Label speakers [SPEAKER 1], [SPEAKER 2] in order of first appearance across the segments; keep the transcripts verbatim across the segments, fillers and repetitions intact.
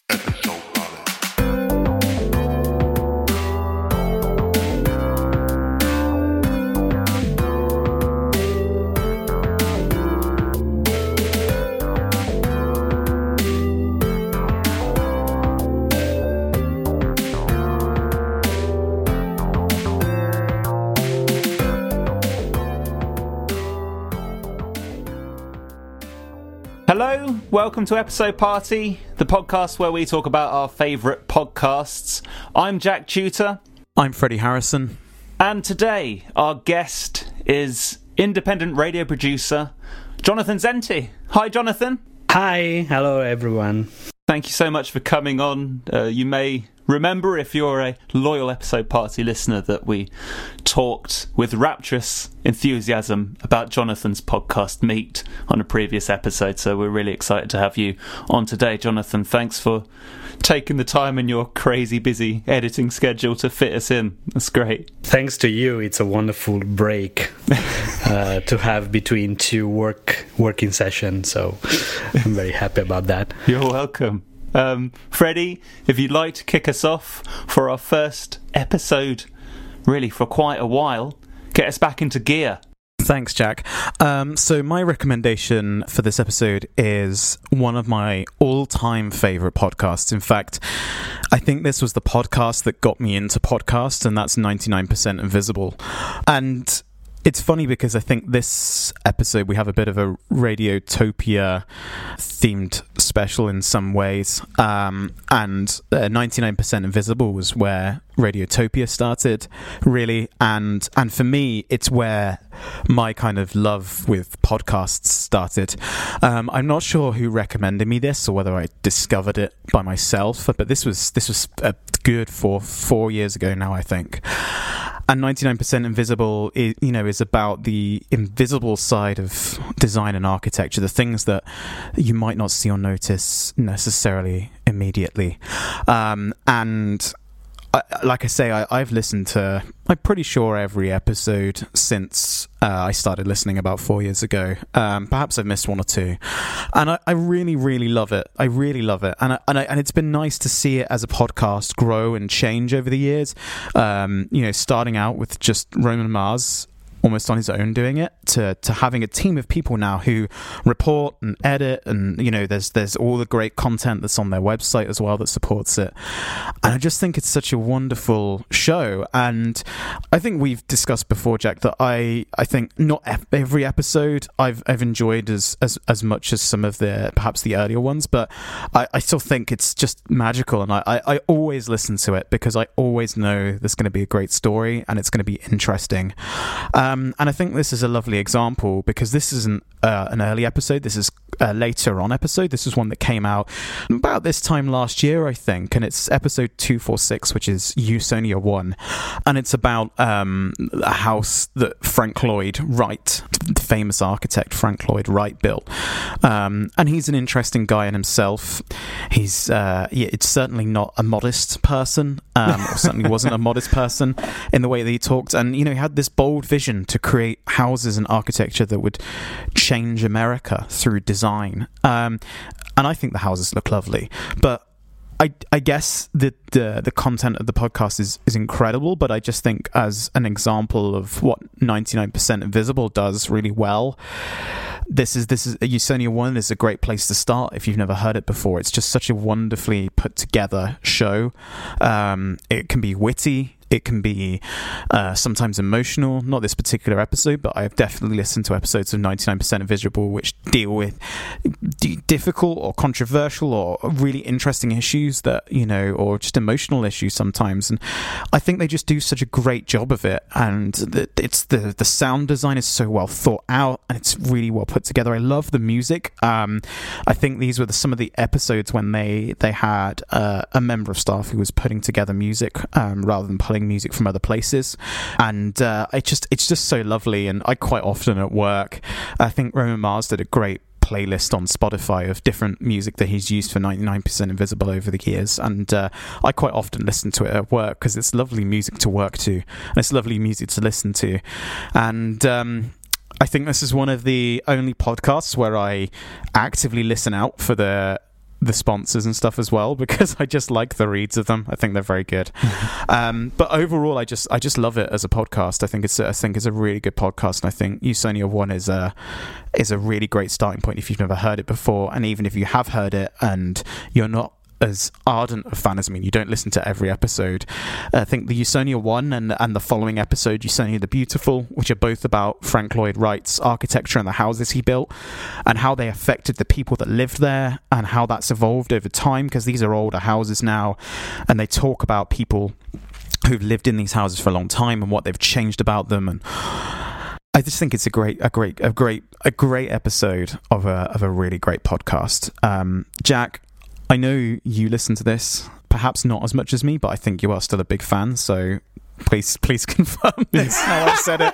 [SPEAKER 1] Episode Party.
[SPEAKER 2] Hello, welcome to Episode Party, the podcast where we talk about our favourite podcasts. I'm Jack Tutor.
[SPEAKER 3] I'm Freddie Harrison.
[SPEAKER 2] And today, our guest is independent radio producer Jonathan Zenti. Hi, Jonathan.
[SPEAKER 4] Hi, hello everyone.
[SPEAKER 2] Thank you so much for coming on. Uh, you may remember, if you're a loyal Episode Party listener, that we talked with rapturous enthusiasm about Jonathan's podcast Meet on a previous episode, so we're really excited to have you on today. Jonathan, thanks for taking the time in your crazy busy editing schedule to fit us in. That's great.
[SPEAKER 4] Thanks to you, it's a wonderful break uh, to have between two work working sessions, so I'm very happy about that.
[SPEAKER 2] You're welcome. Um, Freddie, if you'd like to kick us off for our first episode, really for quite a while, get us back into gear.
[SPEAKER 3] Thanks, Jack. Um, so my recommendation for this episode is one of my all-time favourite podcasts. In fact, I think this was the podcast that got me into podcasts, and that's ninety-nine percent Invisible. And it's funny because I think this episode we have a bit of a Radiotopia themed special in some ways, um, and uh, ninety-nine percent Invisible was where Radiotopia started, really, and and for me it's where my kind of love with podcasts started. Um, I'm not sure who recommended me this or whether I discovered it by myself, but this was this was a good four four years ago now, I think. And ninety-nine percent Invisible, is, you know, is about the invisible side of design and architecture, the things that you might not see or notice necessarily immediately. Um, and I, like I say, I, I've listened to, I'm pretty sure, every episode since uh, I started listening about four years ago. Um, perhaps I've missed one or two. And I, I really, really love it. I really love it. And I, and, I, and it's been nice to see it as a podcast grow and change over the years. Um, you know, starting out with just Roman Mars almost on his own doing it, to to having a team of people now who report and edit, and you know there's there's all the great content that's on their website as well that supports it. And I just think it's such a wonderful show. And I think we've discussed before, Jack, that I I think not every episode I've I've enjoyed as as, as much as some of the perhaps the earlier ones, but I, I still think it's just magical, and I, I, I always listen to it because I always know there's going to be a great story and it's going to be interesting. Um, Um, and I think this is a lovely example because this isn't uh, an early episode. This is a later on episode. This is one that came out about this time last year, I think. And it's episode two forty-six, which is Usonia one. And it's about um, a house that Frank Lloyd Wright, the famous architect Frank Lloyd Wright, built. Um, and he's an interesting guy in himself. He's, uh, yeah, it's certainly not a modest person, um, or certainly wasn't a modest person in the way that he talked. And, you know, he had this bold vision to create houses and architecture that would change America through design. Um, and I think the houses look lovely. But I, I guess that the the content of the podcast is, is incredible, but I just think as an example of what ninety-nine percent Invisible does really well, this is this is Usonia one is a great place to start if you've never heard it before. It's just such a wonderfully put together show. Um, it can be witty. It can be uh, sometimes emotional. Not this particular episode, but I've definitely listened to episodes of ninety-nine percent Invisible which deal with d- difficult or controversial or really interesting issues that, you know, or just emotional issues sometimes. And I think they just do such a great job of it. And the, it's the the sound design is so well thought out and it's really well put together. I love the music. Um, I think these were the, some of the episodes when they they had uh, a member of staff who was putting together music um, rather than pulling music from other places, and uh, it just it's just so lovely. And I quite often at work, I think Roman Mars did a great playlist on Spotify of different music that he's used for ninety-nine percent Invisible over the years, and uh, I quite often listen to it at work because it's lovely music to work to and it's lovely music to listen to. And um I think this is one of the only podcasts where I actively listen out for the the sponsors and stuff as well, because I just like the reads of them. I think they're very good. um, but overall, I just I just love it as a podcast. I think it's I think it's a really good podcast, and I think Usonia One is a is a really great starting point if you've never heard it before, and even if you have heard it and you're not as ardent a fan as me, you don't listen to every episode. I think the Usonia One and and the following episode, Usonia the Beautiful, which are both about Frank Lloyd Wright's architecture and the houses he built and how they affected the people that lived there and how that's evolved over time, because these are older houses now, and they talk about people who've lived in these houses for a long time and what they've changed about them. And I just think it's a great, a great, a great, a great episode of a of a really great podcast. Um, Jack, I know you listen to this, perhaps not as much as me, but I think you are still a big fan, so please please confirm this, how I said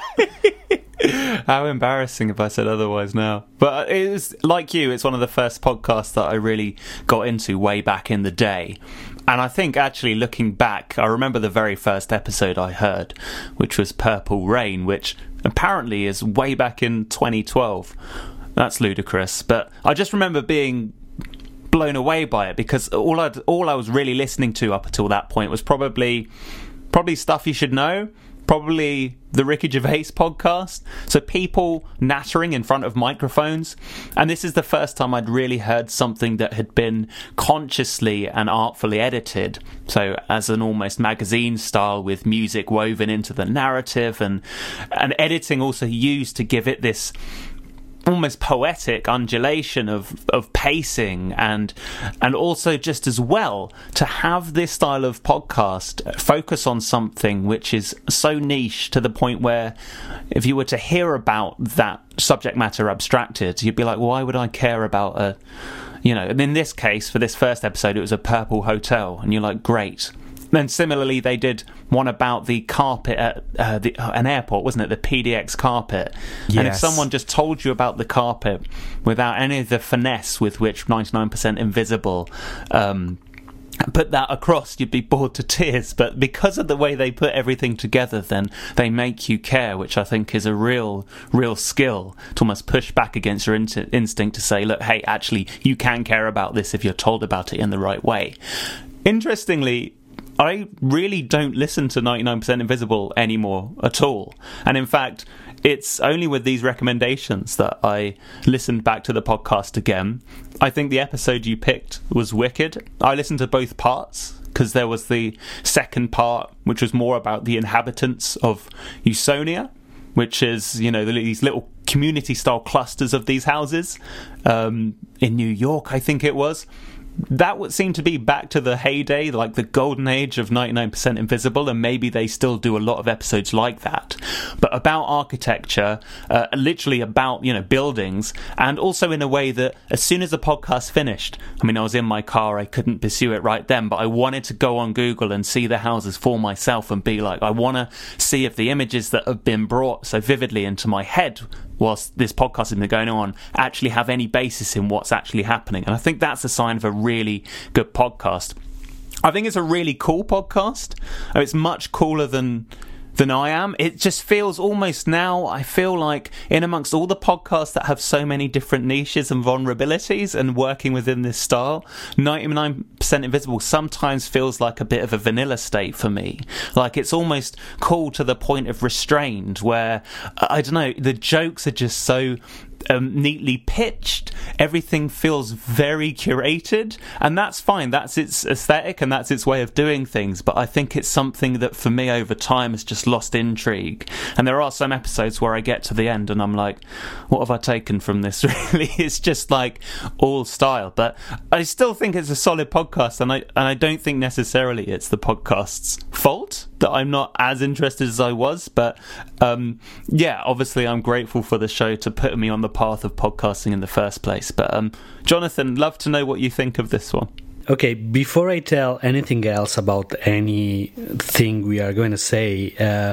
[SPEAKER 2] it. How embarrassing if I said otherwise now. But it was, like you, it's one of the first podcasts that I really got into way back in the day. And I think, actually, looking back, I remember the very first episode I heard, which was Purple Rain, which apparently is way back in twenty twelve. That's ludicrous. But I just remember being blown away by it, because all I all I was really listening to up until that point was probably probably Stuff You Should Know, probably the Ricky Gervais podcast, so people nattering in front of microphones. And this is the first time I'd really heard something that had been consciously and artfully edited, so as an almost magazine style, with music woven into the narrative, and and editing also used to give it this almost poetic undulation of of pacing, and and also just as well to have this style of podcast focus on something which is so niche to the point where if you were to hear about that subject matter abstracted, you'd be like, well, why would I care about a, you know, and in this case, for this first episode, it was a purple hotel, and you're like, great. Then similarly, they did one about the carpet at uh, the, uh, an airport, wasn't it? The P D X carpet. Yes. And if someone just told you about the carpet without any of the finesse with which ninety-nine percent Invisible um, put that across, you'd be bored to tears. But because of the way they put everything together, then they make you care, which I think is a real, real skill to almost push back against your in- instinct to say, look, hey, actually, you can care about this if you're told about it in the right way. Interestingly, I really don't listen to ninety-nine percent Invisible anymore at all. And in fact, it's only with these recommendations that I listened back to the podcast again. I think the episode you picked was wicked. I listened to both parts, because there was the second part, which was more about the inhabitants of Usonia, which is, you know, these little community-style clusters of these houses um, in New York, I think it was. That would seem to be back to the heyday, like the golden age of ninety-nine percent Invisible, and maybe they still do a lot of episodes like that. But about architecture, uh, literally about, you know, buildings, and also in a way that as soon as the podcast finished, I mean, I was in my car, I couldn't pursue it right then, but I wanted to go on Google and see the houses for myself and be like, I want to see if the images that have been brought so vividly into my head whilst this podcast has been going on actually have any basis in what's actually happening. And I think that's a sign of a really good podcast. I think it's a really cool podcast. It's much cooler than than I am. It just feels almost now, I feel like in amongst all the podcasts that have so many different niches and vulnerabilities and working within this style, ninety-nine percent Invisible sometimes feels like a bit of a vanilla state for me. Like it's almost cool to the point of restrained, where, I don't know, the jokes are just so Um, neatly pitched. Everything feels very curated, and that's fine. That's its aesthetic and that's its way of doing things. But I think it's something that for me over time has just lost intrigue. And there are some episodes where I get to the end and I'm like, what have I taken from this? Really, it's just like all style. But I still think it's a solid podcast, and I and I don't think necessarily it's the podcast's fault that I'm not as interested as I was. But um, yeah, obviously I'm grateful for the show to put me on the path of podcasting in the first place. But um, Jonathan, love to know what you think of this one.
[SPEAKER 4] Okay, before I tell anything else about anything we are going to say, uh,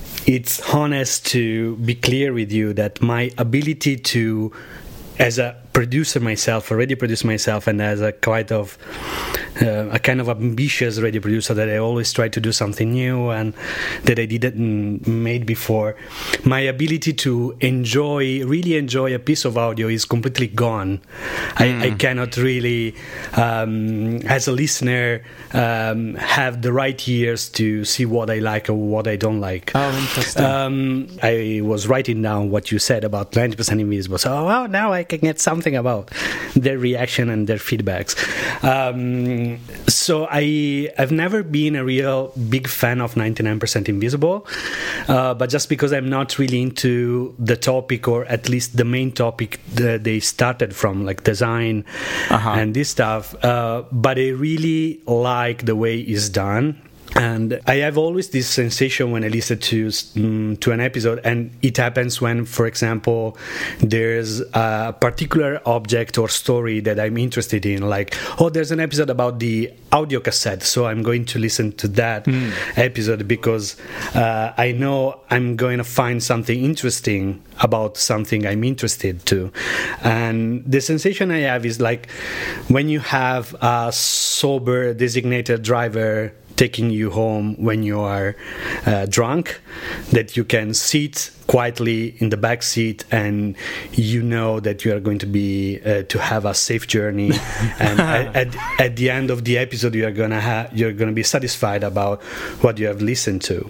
[SPEAKER 4] it's honest to be clear with you that my ability to, as a producer myself, a radio producer myself, and as a quite of uh, a kind of ambitious radio producer that I always try to do something new and that I didn't made before, my ability to enjoy, really enjoy a piece of audio is completely gone. Mm. I, I cannot really, um, as a listener, um, have the right ears to see what I like or what I don't like.
[SPEAKER 2] Oh, interesting.
[SPEAKER 4] Um, I was writing down what you said about ninety percent Invisible, so well, now I can get something about their reaction and their feedbacks. Um, so I, I've never been a real big fan of ninety-nine percent Invisible, uh, but just because I'm not really into the topic, or at least the main topic that they started from, like design uh-huh. and this stuff, uh, but I really like the way it's done. And I have always this sensation when I listen to um, to an episode, and it happens when, for example, there's a particular object or story that I'm interested in, like, oh, there's an episode about the audio cassette, so I'm going to listen to that mm. episode because uh, I know I'm going to find something interesting about something I'm interested to. And the sensation I have is like when you have a sober designated driver taking you home when you are uh, drunk, that you can sit quietly in the back seat and you know that you are going to be uh, to have a safe journey, and at, at, at the end of the episode you are gonna have you're gonna be satisfied about what you have listened to.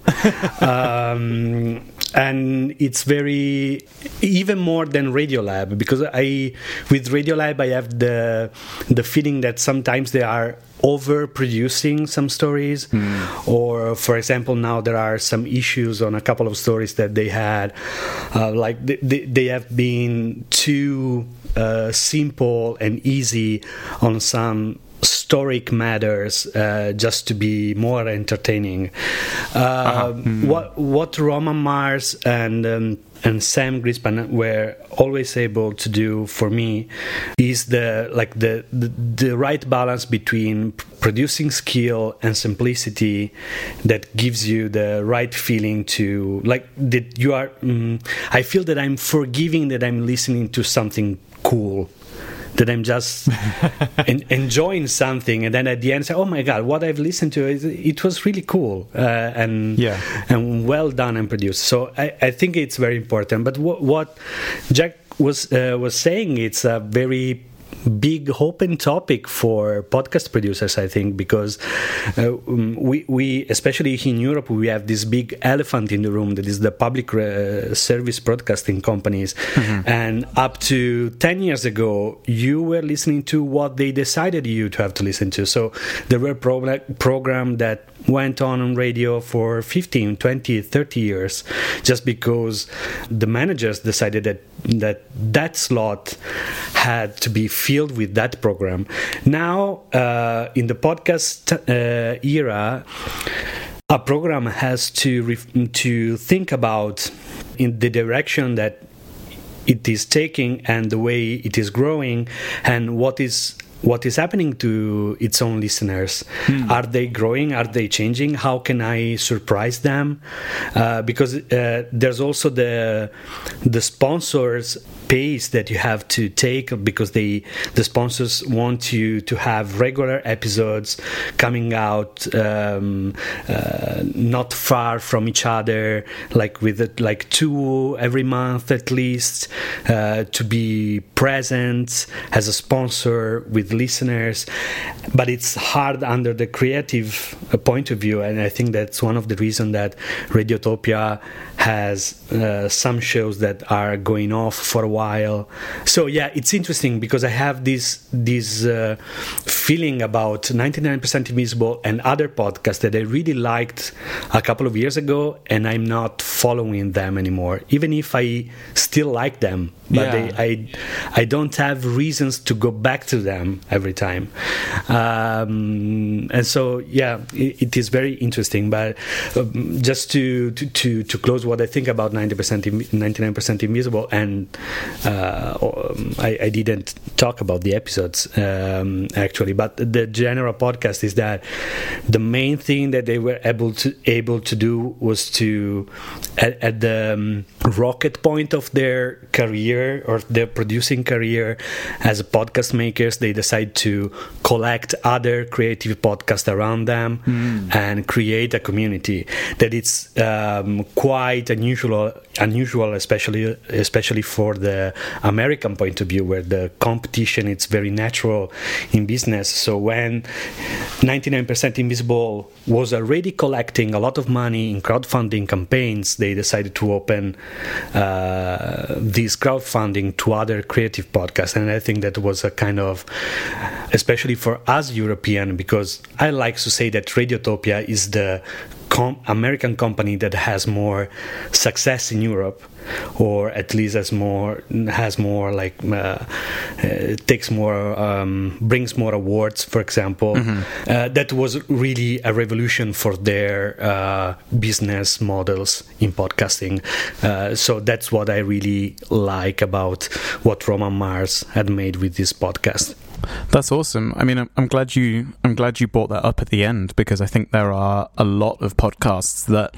[SPEAKER 4] um, and it's very, even more than Radiolab, because I with Radiolab I have the the feeling that sometimes they are overproducing some stories, mm. or for example now there are some issues on a couple of stories that they had, uh, like they, they have been too uh, simple and easy on some historic matters, uh, just to be more entertaining. Uh, uh-huh. mm. What what Roman Mars and um, and Sam Grispan were always able to do for me is the like the, the the right balance between producing skill and simplicity that gives you the right feeling to, like, that you are um, I feel that I'm forgiving that I'm listening to something cool, that I'm just en- enjoying something, and then at the end say, oh my god, what I've listened to, it, it was really cool, uh, and
[SPEAKER 2] yeah.
[SPEAKER 4] and well done and produced. So I, I think it's very important. But what, what Jack was uh, was saying, it's a very big open topic for podcast producers, I think, because uh, we, we, especially in Europe, we have this big elephant in the room that is the public uh, service broadcasting companies. Mm-hmm. And up to ten years ago, you were listening to what they decided you to have to listen to. So there were pro- programs that went on on radio for fifteen, twenty, thirty years just because the managers decided that that that slot had to be filled with that program. Now, uh, in the podcast uh, era, a program has to re- to think about in the direction that it is taking and the way it is growing, and what is what is happening to its own listeners. Hmm. Are they growing? Are they changing? How can I surprise them? Uh, because uh, there's also the the sponsors pace that you have to take, because they the sponsors want you to have regular episodes coming out um, uh, not far from each other, like with it, like two every month at least, uh, to be present as a sponsor with listeners. But it's hard under the creative point of view, and I think that's one of the reasons that Radiotopia has uh, some shows that are going off for a while. So yeah, it's interesting because I have this this uh, feeling about ninety-nine percent Invisible and other podcasts that I really liked a couple of years ago, and I'm not following them anymore, even if I still like them. But
[SPEAKER 2] yeah.
[SPEAKER 4] they, I I don't have reasons to go back to them every time. Um, and so yeah, it, it is very interesting. But um, just to, to, to, to close what what I think about ninety percent, ninety-nine percent Invisible, and uh, I, I didn't talk about the episodes um, actually, but the general podcast is that the main thing that they were able to able to do was to at, at the um, rocket point of their career or their producing career as podcast makers, they decide to collect other creative podcasts around them mm. and create a community that it's um, quite unusual unusual especially especially for the American point of view, where the competition it's very natural in business. So when ninety-nine percent Invisible was already collecting a lot of money in crowdfunding campaigns, they decided to open uh, this crowdfunding to other creative podcasts. And I think that was a kind of, especially for us European, because I like to say that Radiotopia is the com- American company that has more success in Europe, or at least has more has more like uh, uh, takes more um, brings more awards, for example. Mm-hmm. Uh, that was really a revolution for their uh, business models in podcasting. Uh, so that's what I really like about what Roman Mars had made with this podcast.
[SPEAKER 3] That's awesome. I mean, I'm, I'm glad you I'm glad you brought that up at the end, because I think there are a lot of podcasts that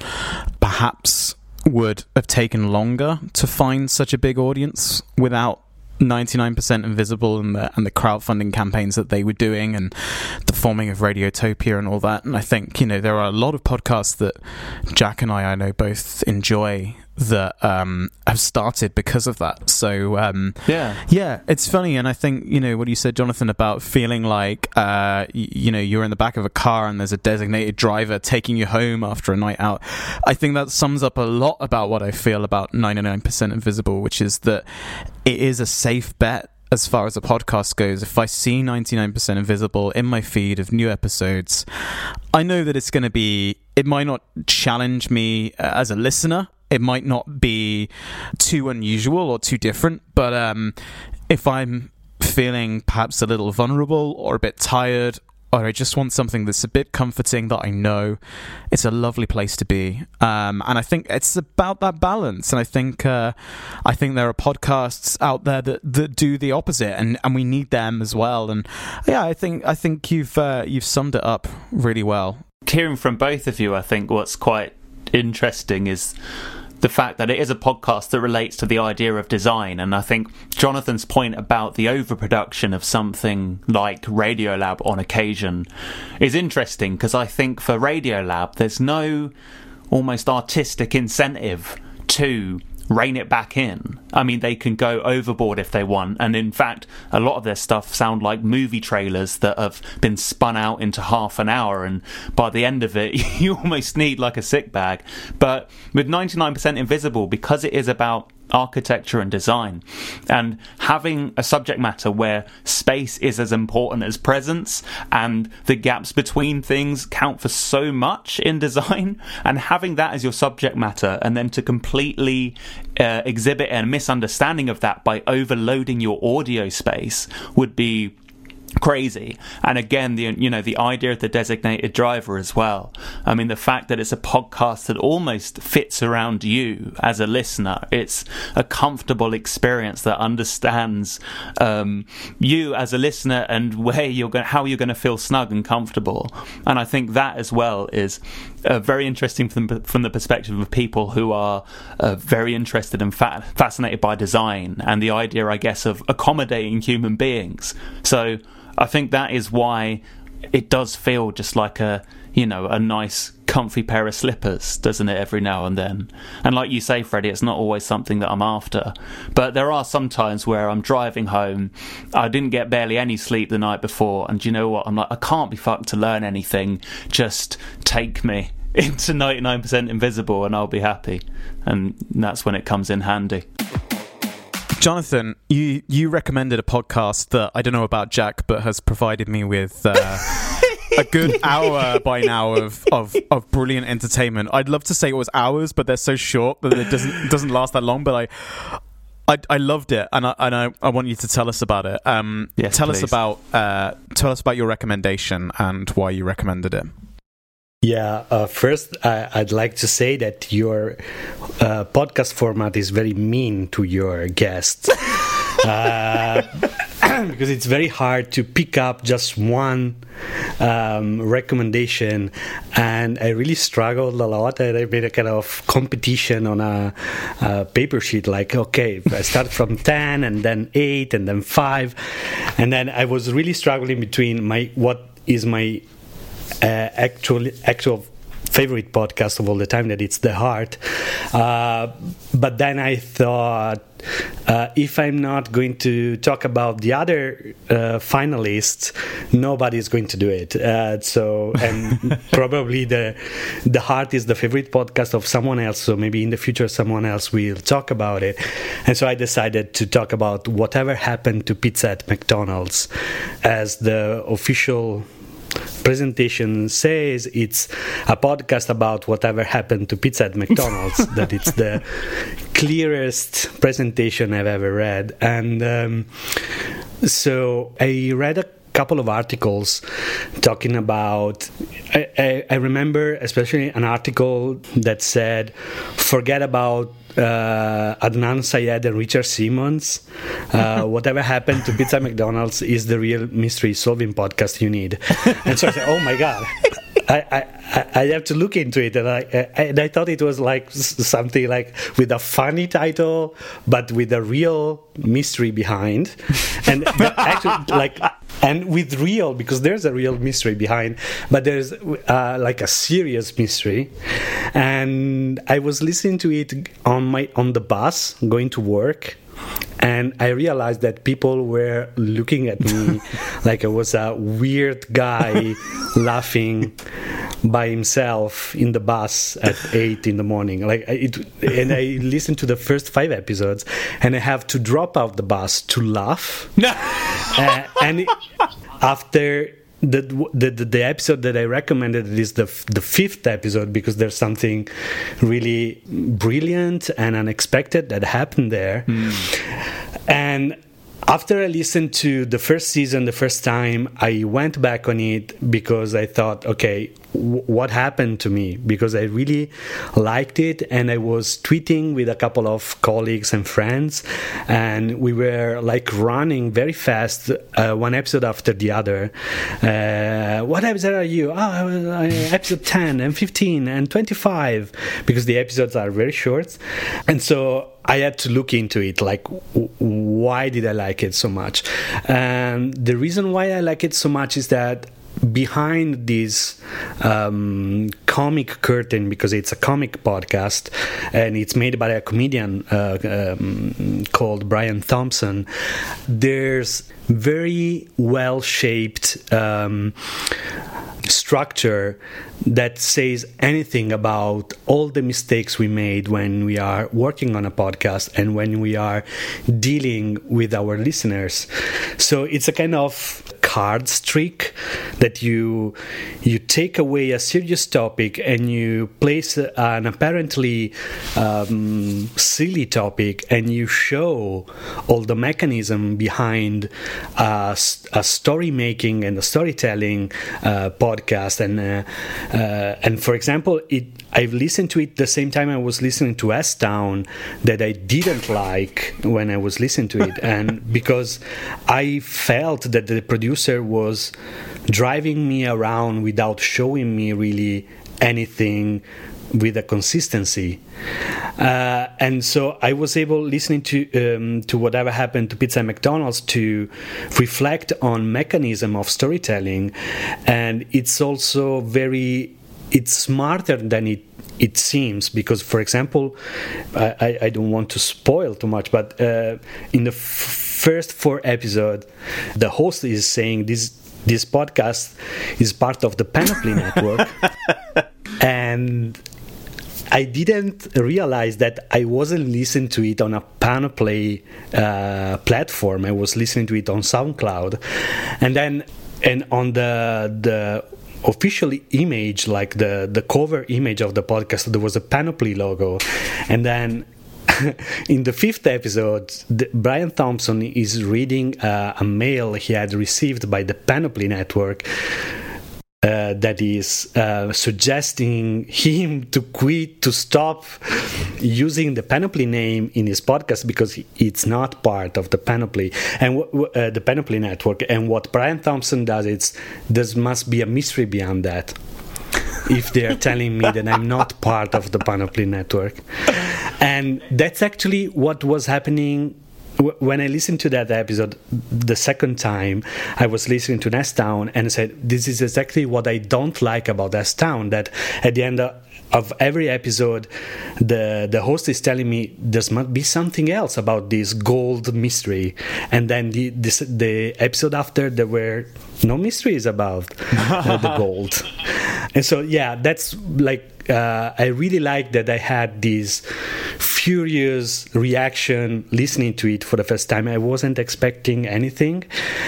[SPEAKER 3] perhaps would have taken longer to find such a big audience without ninety-nine percent Invisible and the and the crowdfunding campaigns that they were doing and the forming of Radiotopia and all that. And I think, you know, there are a lot of podcasts that Jack and I I know both enjoy that um have started because of that. So um
[SPEAKER 2] yeah
[SPEAKER 3] yeah it's funny. And I think, you know, what you said, Jonathan, about feeling like uh you, you know you're in the back of a car and there's a designated driver taking you home after a night out, I think that sums up a lot about what I feel about ninety-nine percent Invisible, which is that it is a safe bet as far as a podcast goes. If I see ninety-nine percent Invisible in my feed of new episodes, I know that it's going to be, it might not challenge me as a listener, it might not be too unusual or too different, but um, if I'm feeling perhaps a little vulnerable or a bit tired, or I just want something that's a bit comforting that I know, it's a lovely place to be. Um, and I think it's about that balance. And I think uh, I think there are podcasts out there that, that do the opposite, and, and we need them as well. And yeah, I think I think you've uh, you've summed it up really well.
[SPEAKER 2] Hearing from both of you, I think what's quite interesting is the fact that it is a podcast that relates to the idea of design. And I think Jonathan's point about the overproduction of something like Radiolab on occasion is interesting, because I think for Radiolab there's no almost artistic incentive to rein it back in. I mean, they can go overboard if they want, and in fact a lot of their stuff sound like movie trailers that have been spun out into half an hour, and by the end of it you almost need like a sick bag. But with ninety-nine percent Invisible, because it is about architecture and design, and having a subject matter where space is as important as presence, and the gaps between things count for so much in design, and having that as your subject matter, and then to completely uh, exhibit a misunderstanding of that by overloading your audio space would be crazy. And again, the you know the idea of the designated driver as well. I mean, the fact that it's a podcast that almost fits around you as a listener. It's a comfortable experience that understands um, you as a listener and where you're going, how you're going to feel snug and comfortable. And I think that as well is uh, very interesting from the, from the perspective of people who are uh, very interested and fa- fascinated by design and the idea, I guess, of accommodating human beings. So I think that is why it does feel just like a, you know, a nice, comfy pair of slippers, doesn't it, every now and then? And like you say, Freddie, it's not always something that I'm after. But there are some times where I'm driving home, I didn't get barely any sleep the night before, and do you know what? I'm like, I can't be fucked to learn anything. Just take me into ninety-nine percent Invisible and I'll be happy. And that's when it comes in handy.
[SPEAKER 3] Jonathan, you, you recommended a podcast that I don't know about Jack, but has provided me with uh, a good hour by now of, of, of brilliant entertainment. I'd love to say it was hours, but they're so short that it doesn't doesn't last that long. But I I, I loved it, and I and I, I want you to tell us about it. Um,
[SPEAKER 2] yes,
[SPEAKER 3] tell
[SPEAKER 2] please.
[SPEAKER 3] us about uh, tell us about your recommendation and why you recommended it.
[SPEAKER 4] Yeah, uh, first uh, I'd like to say that your uh, podcast format is very mean to your guests. uh, because it's very hard to pick up just one um, recommendation, and I really struggled a lot, and I made a kind of competition on a, a paper sheet, like, okay, I start from ten and then eight and then five, and then I was really struggling between my what is my uh, actual actual favorite podcast of all the time, that it's The Heart, uh, but then I thought, Uh, if I'm not going to talk about the other uh, finalists, nobody's going to do it. Uh, so, and probably the the Heart is the favorite podcast of someone else. So maybe in the future, someone else will talk about it. And so I decided to talk about Whatever Happened to Pizza at McDonald's, as the official presentation says. It's a podcast about whatever happened to pizza at McDonald's. That it's the clearest presentation I've ever read. And um, so I read a couple of articles talking about, I, I, I remember especially an article that said, forget about Uh, Adnan Syed and Richard Simmons. Uh, whatever happened to Pizza McDonald's is the real mystery solving podcast you need. And so I said, oh my God, I, I, I have to look into it. And I, I, and I thought it was like something like with a funny title, but with a real mystery behind. And actually, like, and with real, because there's a real mystery behind, but there's uh, like a serious mystery. And I was listening to it on my on the bus going to work, and I realized that people were looking at me like I was a weird guy laughing by himself in the bus at eight in the morning. Like it, and I listened to the first five episodes, and I have to drop out the bus to laugh. uh, and it, after the, the the episode that I recommended is the the fifth episode, because there's something really brilliant and unexpected that happened there. Mm. And after I listened to the first season the first time, I went back on it because I thought, okay, w- what happened to me? Because I really liked it, and I was tweeting with a couple of colleagues and friends, and we were like running very fast, uh, one episode after the other. Uh, what episode are you? Oh, episode ten and fifteen and twenty-five, because the episodes are very short. And so I had to look into it, like, w- why did I like it so much? And the reason why I like it so much is that behind this um, comic curtain, because it's a comic podcast and it's made by a comedian uh, um, called Brian Thompson, there's very well-shaped um, structure that says anything about all the mistakes we made when we are working on a podcast and when we are dealing with our listeners. So it's a kind of cards trick that you you take away a serious topic and you place an apparently um, silly topic, and you show all the mechanism behind a, a story making and a storytelling uh, podcast. And uh, uh, and for example, it I've listened to it the same time I was listening to S-Town, that I didn't like when I was listening to it, and because I felt that the producer was driving me around without showing me really anything with a consistency. Uh, and so I was able, listening to um, to Whatever Happened to Pizza at McDonald's, to reflect on mechanism of storytelling. And it's also very, it's smarter than it it seems, because, for example, I, I don't want to spoil too much, but uh, in the f- first four episodes, the host is saying this this podcast is part of the Panoply Network. And I didn't realize that I wasn't listening to it on a Panoply uh, platform. I was listening to it on SoundCloud. And then, and on the the official image, like the, the cover image of the podcast, there was a Panoply logo. And then in the fifth episode, the, Brian Thompson is reading uh, a mail he had received by the Panoply Network, uh, that is uh, suggesting him to quit, to stop using the Panoply name in his podcast because it's not part of the Panoply and w- uh, the Panoply network. And what Brian Thompson does, it's there must be a mystery beyond that. If they are telling me that I'm not part of the Panoply network. And that's actually what was happening when I listened to that episode the second time. I was listening to S Town and I said, this is exactly what I don't like about S Town, that at the end of of every episode, the the host is telling me there must be something else about this gold mystery, and then the this, the episode after there were no mysteries about uh, the gold. And so yeah, that's like uh, I really like that I had this furious reaction listening to it for the first time. I wasn't expecting anything,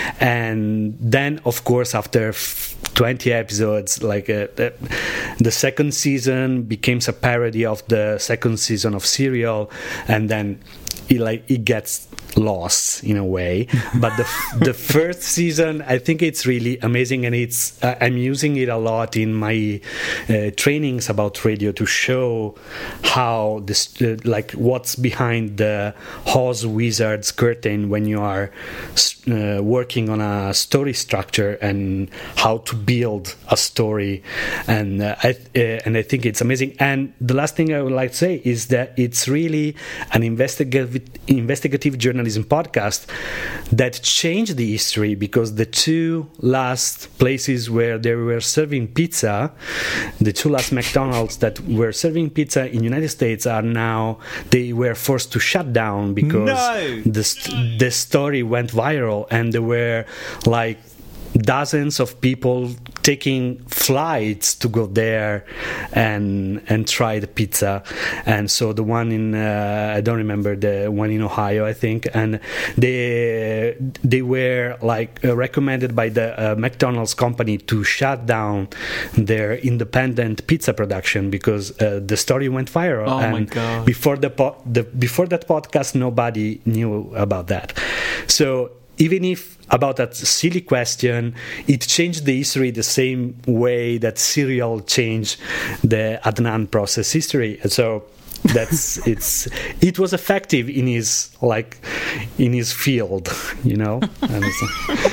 [SPEAKER 4] and then of course after twenty episodes, like uh, the, the second season became a parody of the second season of Serial, and then it like it gets lost in a way. But the the first season, I think it's really amazing, and it's uh, I'm using it a lot in my uh, trainings about radio to show how this uh, like what's behind the Oz Wizard's curtain when you are uh, working on a story structure and how to build a story. And uh, I uh, and I think it's amazing. And the last thing I would like to say is that it's really an investigative investigative journalism podcast that changed the history, because the two last places where they were serving pizza, the two last McDonald's that were serving pizza in the United States are now, they were forced to shut down because
[SPEAKER 2] no.
[SPEAKER 4] the, st- the story went viral, and there were like dozens of people taking flights to go there and and try the pizza. And so the one in uh, I don't remember, the one in Ohio, I think, and they they were like uh, recommended by the uh, McDonald's company to shut down their independent pizza production because uh, the story went viral.
[SPEAKER 2] Oh
[SPEAKER 4] and
[SPEAKER 2] my God.
[SPEAKER 4] before the, po- the before that podcast, nobody knew about that. So even if about that silly question, it changed the history the same way that Serial changed the Adnan process history. And so that's it's it was effective in his like in his field, you know. And so.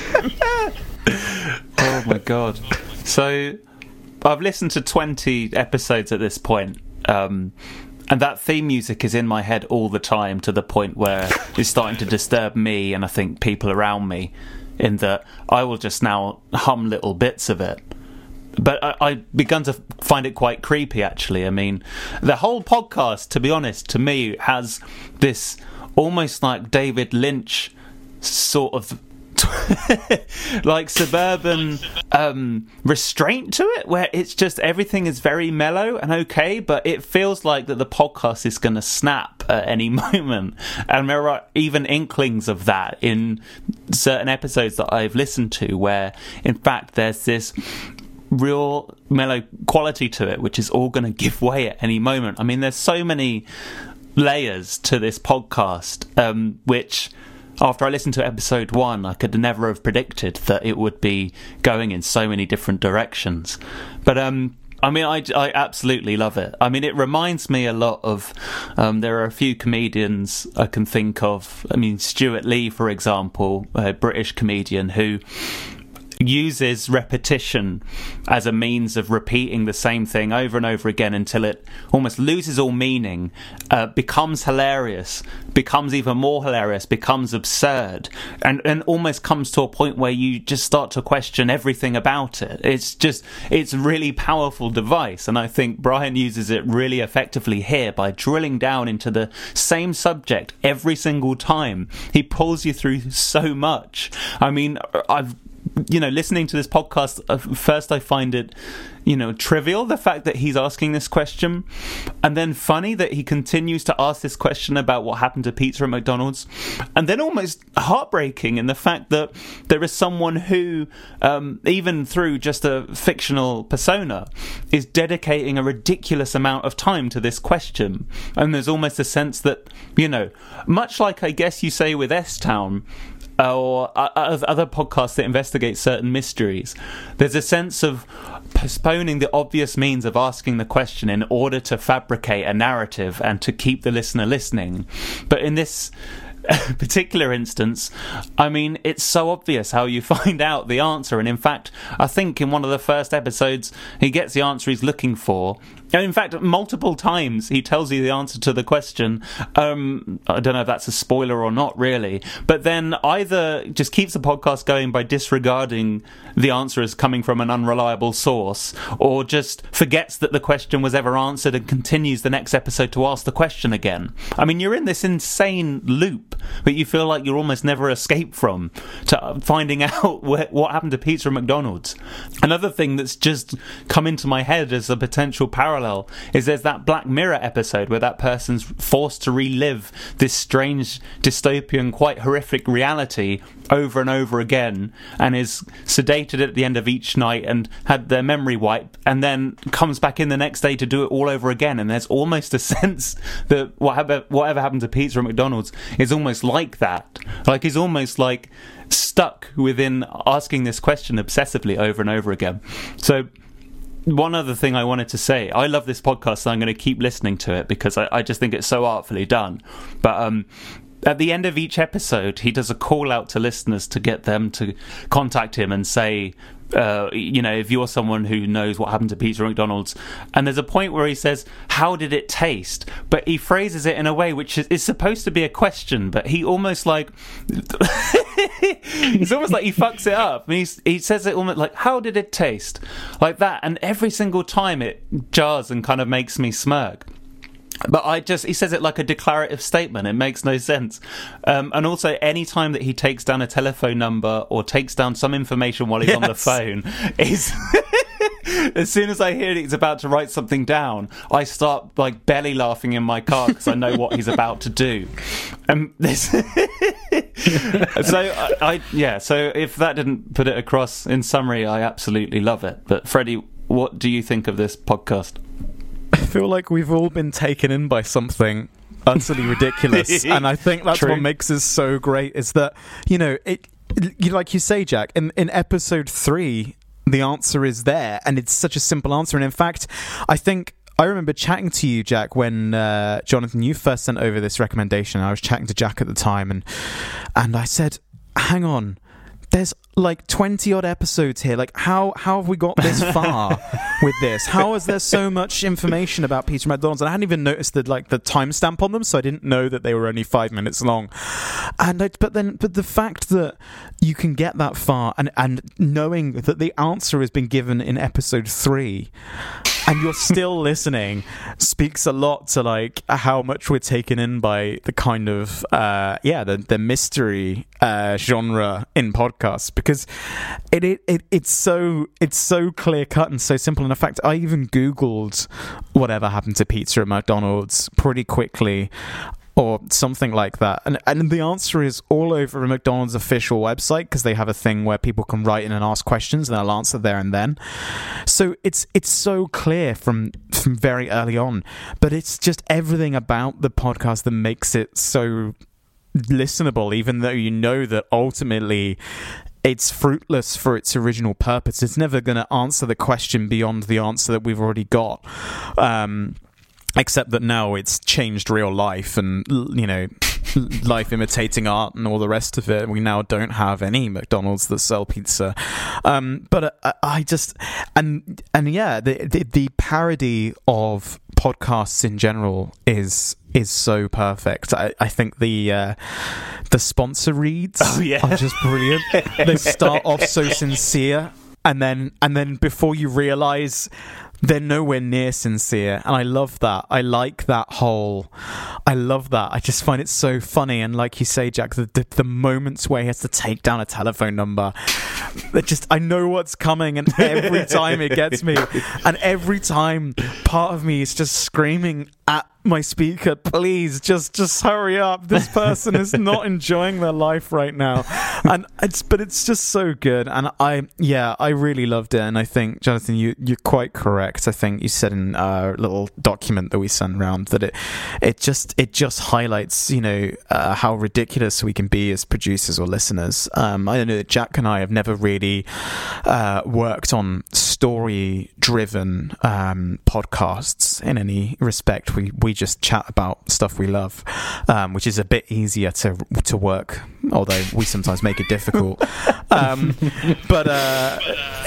[SPEAKER 2] Oh my God. So I've listened to twenty episodes at this point. Um And that theme music is in my head all the time, to the point where it's starting to disturb me and I think people around me, in that I will just now hum little bits of it. But I, I begun to find it quite creepy, actually. I mean, the whole podcast, to be honest, to me, has this almost like David Lynch sort of like suburban um, restraint to it, where it's just everything is very mellow and okay, but it feels like that the podcast is going to snap at any moment. And there are even inklings of that in certain episodes that I've listened to, where in fact there's this real mellow quality to it, which is all going to give way at any moment. I mean, there's so many layers to this podcast, um, which after I listened to episode one, I could never have predicted that it would be going in so many different directions. But um, I mean, I, I absolutely love it. I mean, it reminds me a lot of, um, there are a few comedians I can think of. I mean, Stuart Lee, for example, a British comedian who uses repetition as a means of repeating the same thing over and over again until it almost loses all meaning, uh, becomes hilarious, becomes even more hilarious, becomes absurd, and, and almost comes to a point where you just start to question everything about it. It's just, it's a really powerful device, and I think Brian uses it really effectively here by drilling down into the same subject every single time. He pulls you through so much. I mean, I've you know, listening to this podcast, uh, first I find it, you know, trivial, the fact that he's asking this question, and then funny that he continues to ask this question about what happened to pizza at McDonald's, and then almost heartbreaking in the fact that there is someone who, um, even through just a fictional persona, is dedicating a ridiculous amount of time to this question. And there's almost a sense that, you know, much like I guess you say with S-Town, or uh, other podcasts that investigate certain mysteries, there's a sense of postponing the obvious means of asking the question in order to fabricate a narrative and to keep the listener listening. But in this particular instance, I mean, it's so obvious how you find out the answer. And in fact, I think in one of the first episodes, he gets the answer he's looking for. And in fact, multiple times he tells you the answer to the question. Um, I don't know if that's a spoiler or not, really. But then either just keeps the podcast going by disregarding the answer as coming from an unreliable source, or just forgets that the question was ever answered and continues the next episode to ask the question again. I mean, you're in this insane loop that you feel like you'll almost never escape from, to finding out wh- what happened to pizza at McDonald's. Another thing that's just come into my head as a potential parallel is there's that Black Mirror episode where that person's forced to relive this strange dystopian, quite horrific reality over and over again, and is sedated at the end of each night and had their memory wiped, and then comes back in the next day to do it all over again. And there's almost a sense that whatever, whatever happened to pizza at McDonald's is almost like that. Like he's almost like stuck within asking this question obsessively over and over again. So one other thing I wanted to say, I love this podcast, so I'm going to keep listening to it because I, I just think it's so artfully done. But um, at the end of each episode, he does a call out to listeners to get them to contact him and say, uh, you know, if you're someone who knows what happened to pizza at McDonald's. And there's a point where he says, how did it taste? But he phrases it in a way which is, is supposed to be a question, but he almost like it's almost like he fucks it up. And he's, he says it almost like, how did it taste? Like that. And every single time it jars and kind of makes me smirk. But I just, he says it like a declarative statement. It makes no sense. Um, and also, any time that he takes down a telephone number or takes down some information while he's yes. on the phone, is as soon as I hear he's about to write something down, I start like belly laughing in my car because I know what he's about to do. And this, so I, I, yeah. So if that didn't put it across, in summary, I absolutely love it. But Freddie, what do you think of this podcast?
[SPEAKER 3] I feel like we've all been taken in by something utterly ridiculous, and I think that's True. What makes this so great. Is that, you know, it, you like you say, Jack, in in episode three, the answer is there, and it's such a simple answer. And in fact, I think I remember chatting to you, Jack, when uh, Jonathan, you first sent over this recommendation. I was chatting to Jack at the time, and and I said, "Hang on, there's like twenty odd episodes here. Like, how how have we got this far with this? How is there so much information about Pizza McDonald's?" And I hadn't even noticed the like the timestamp on them, so I didn't know that they were only five minutes long. And I, but then, but the fact that you can get that far, and and knowing that the answer has been given in episode three, and you're still listening, speaks a lot to like how much we're taken in by the kind of uh, yeah the the mystery uh, genre in podcasts. Because it, it it it's so it's so clear cut and so simple. And in fact, I even Googled whatever happened to pizza at McDonald's pretty quickly, or something like that, and and the answer is all over a McDonald's official website, because they have a thing where people can write in and ask questions, and they'll answer there and then. So it's it's so clear from from very early on, but it's just everything about the podcast that makes it so listenable, even though you know that ultimately it's fruitless for its original purpose. It's never going to answer the question beyond the answer that we've already got. Um, except that now it's changed real life and, you know, life imitating art and all the rest of it. We now don't have any McDonald's that sell pizza. Um, but I, I just... And, and yeah, the, the, the parody of podcasts in general is... is so perfect. I, I think the uh, the sponsor reads oh, yeah. are just brilliant. They start off so sincere, and then and then before you realise, they're nowhere near sincere. And I love that. I like that whole... I love that. I just find it so funny. And like you say, Jack, the, the, the moments where he has to take down a telephone number, it just... I know what's coming, and every time it gets me. And every time, part of me is just screaming at my speaker, please, just just hurry up. This person is not enjoying their life right now. And it's but it's just so good. And I yeah, I really loved it. And I think, Jonathan, you, you're quite correct. I think you said in our little document that we sent around that it it just it just highlights, you know, uh, how ridiculous we can be as producers or listeners. Um, I know that Jack and I have never really uh, worked on story-driven um, podcasts in any respect. We we just chat about stuff we love, um, which is a bit easier to to work, although we sometimes make it difficult. Um, but uh,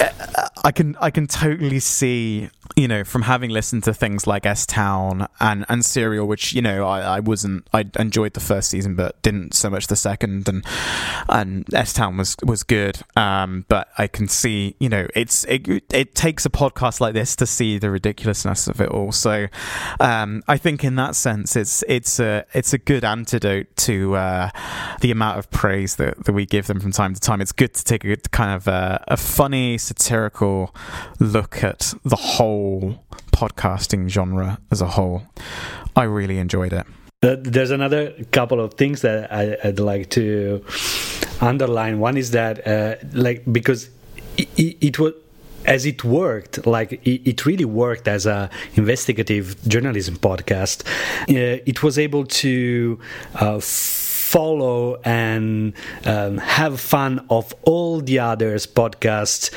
[SPEAKER 3] I can I can totally see, you know, from having listened to things like S-Town and, and Serial, which, you know, I, I wasn't, I enjoyed the first season, but didn't so much the second, and and S-Town was, was good. Um, but I can see, you know, it's it, it takes a podcast like this to see the ridiculousness of it all. So um, I think in that sense, it's it's a it's a good antidote to uh, the amount of praise that, that we give them from time to time. It's good to take a kind of a, a funny, satirical look at the whole podcasting genre as a whole. I really enjoyed it.
[SPEAKER 4] Uh, there's another couple of things that I, I'd like to underline. One is that, uh, like, because it, it, it was, as it worked, like it, it really worked as a investigative journalism podcast. Uh, it was able to uh, follow and um, have fun of all the others podcasts.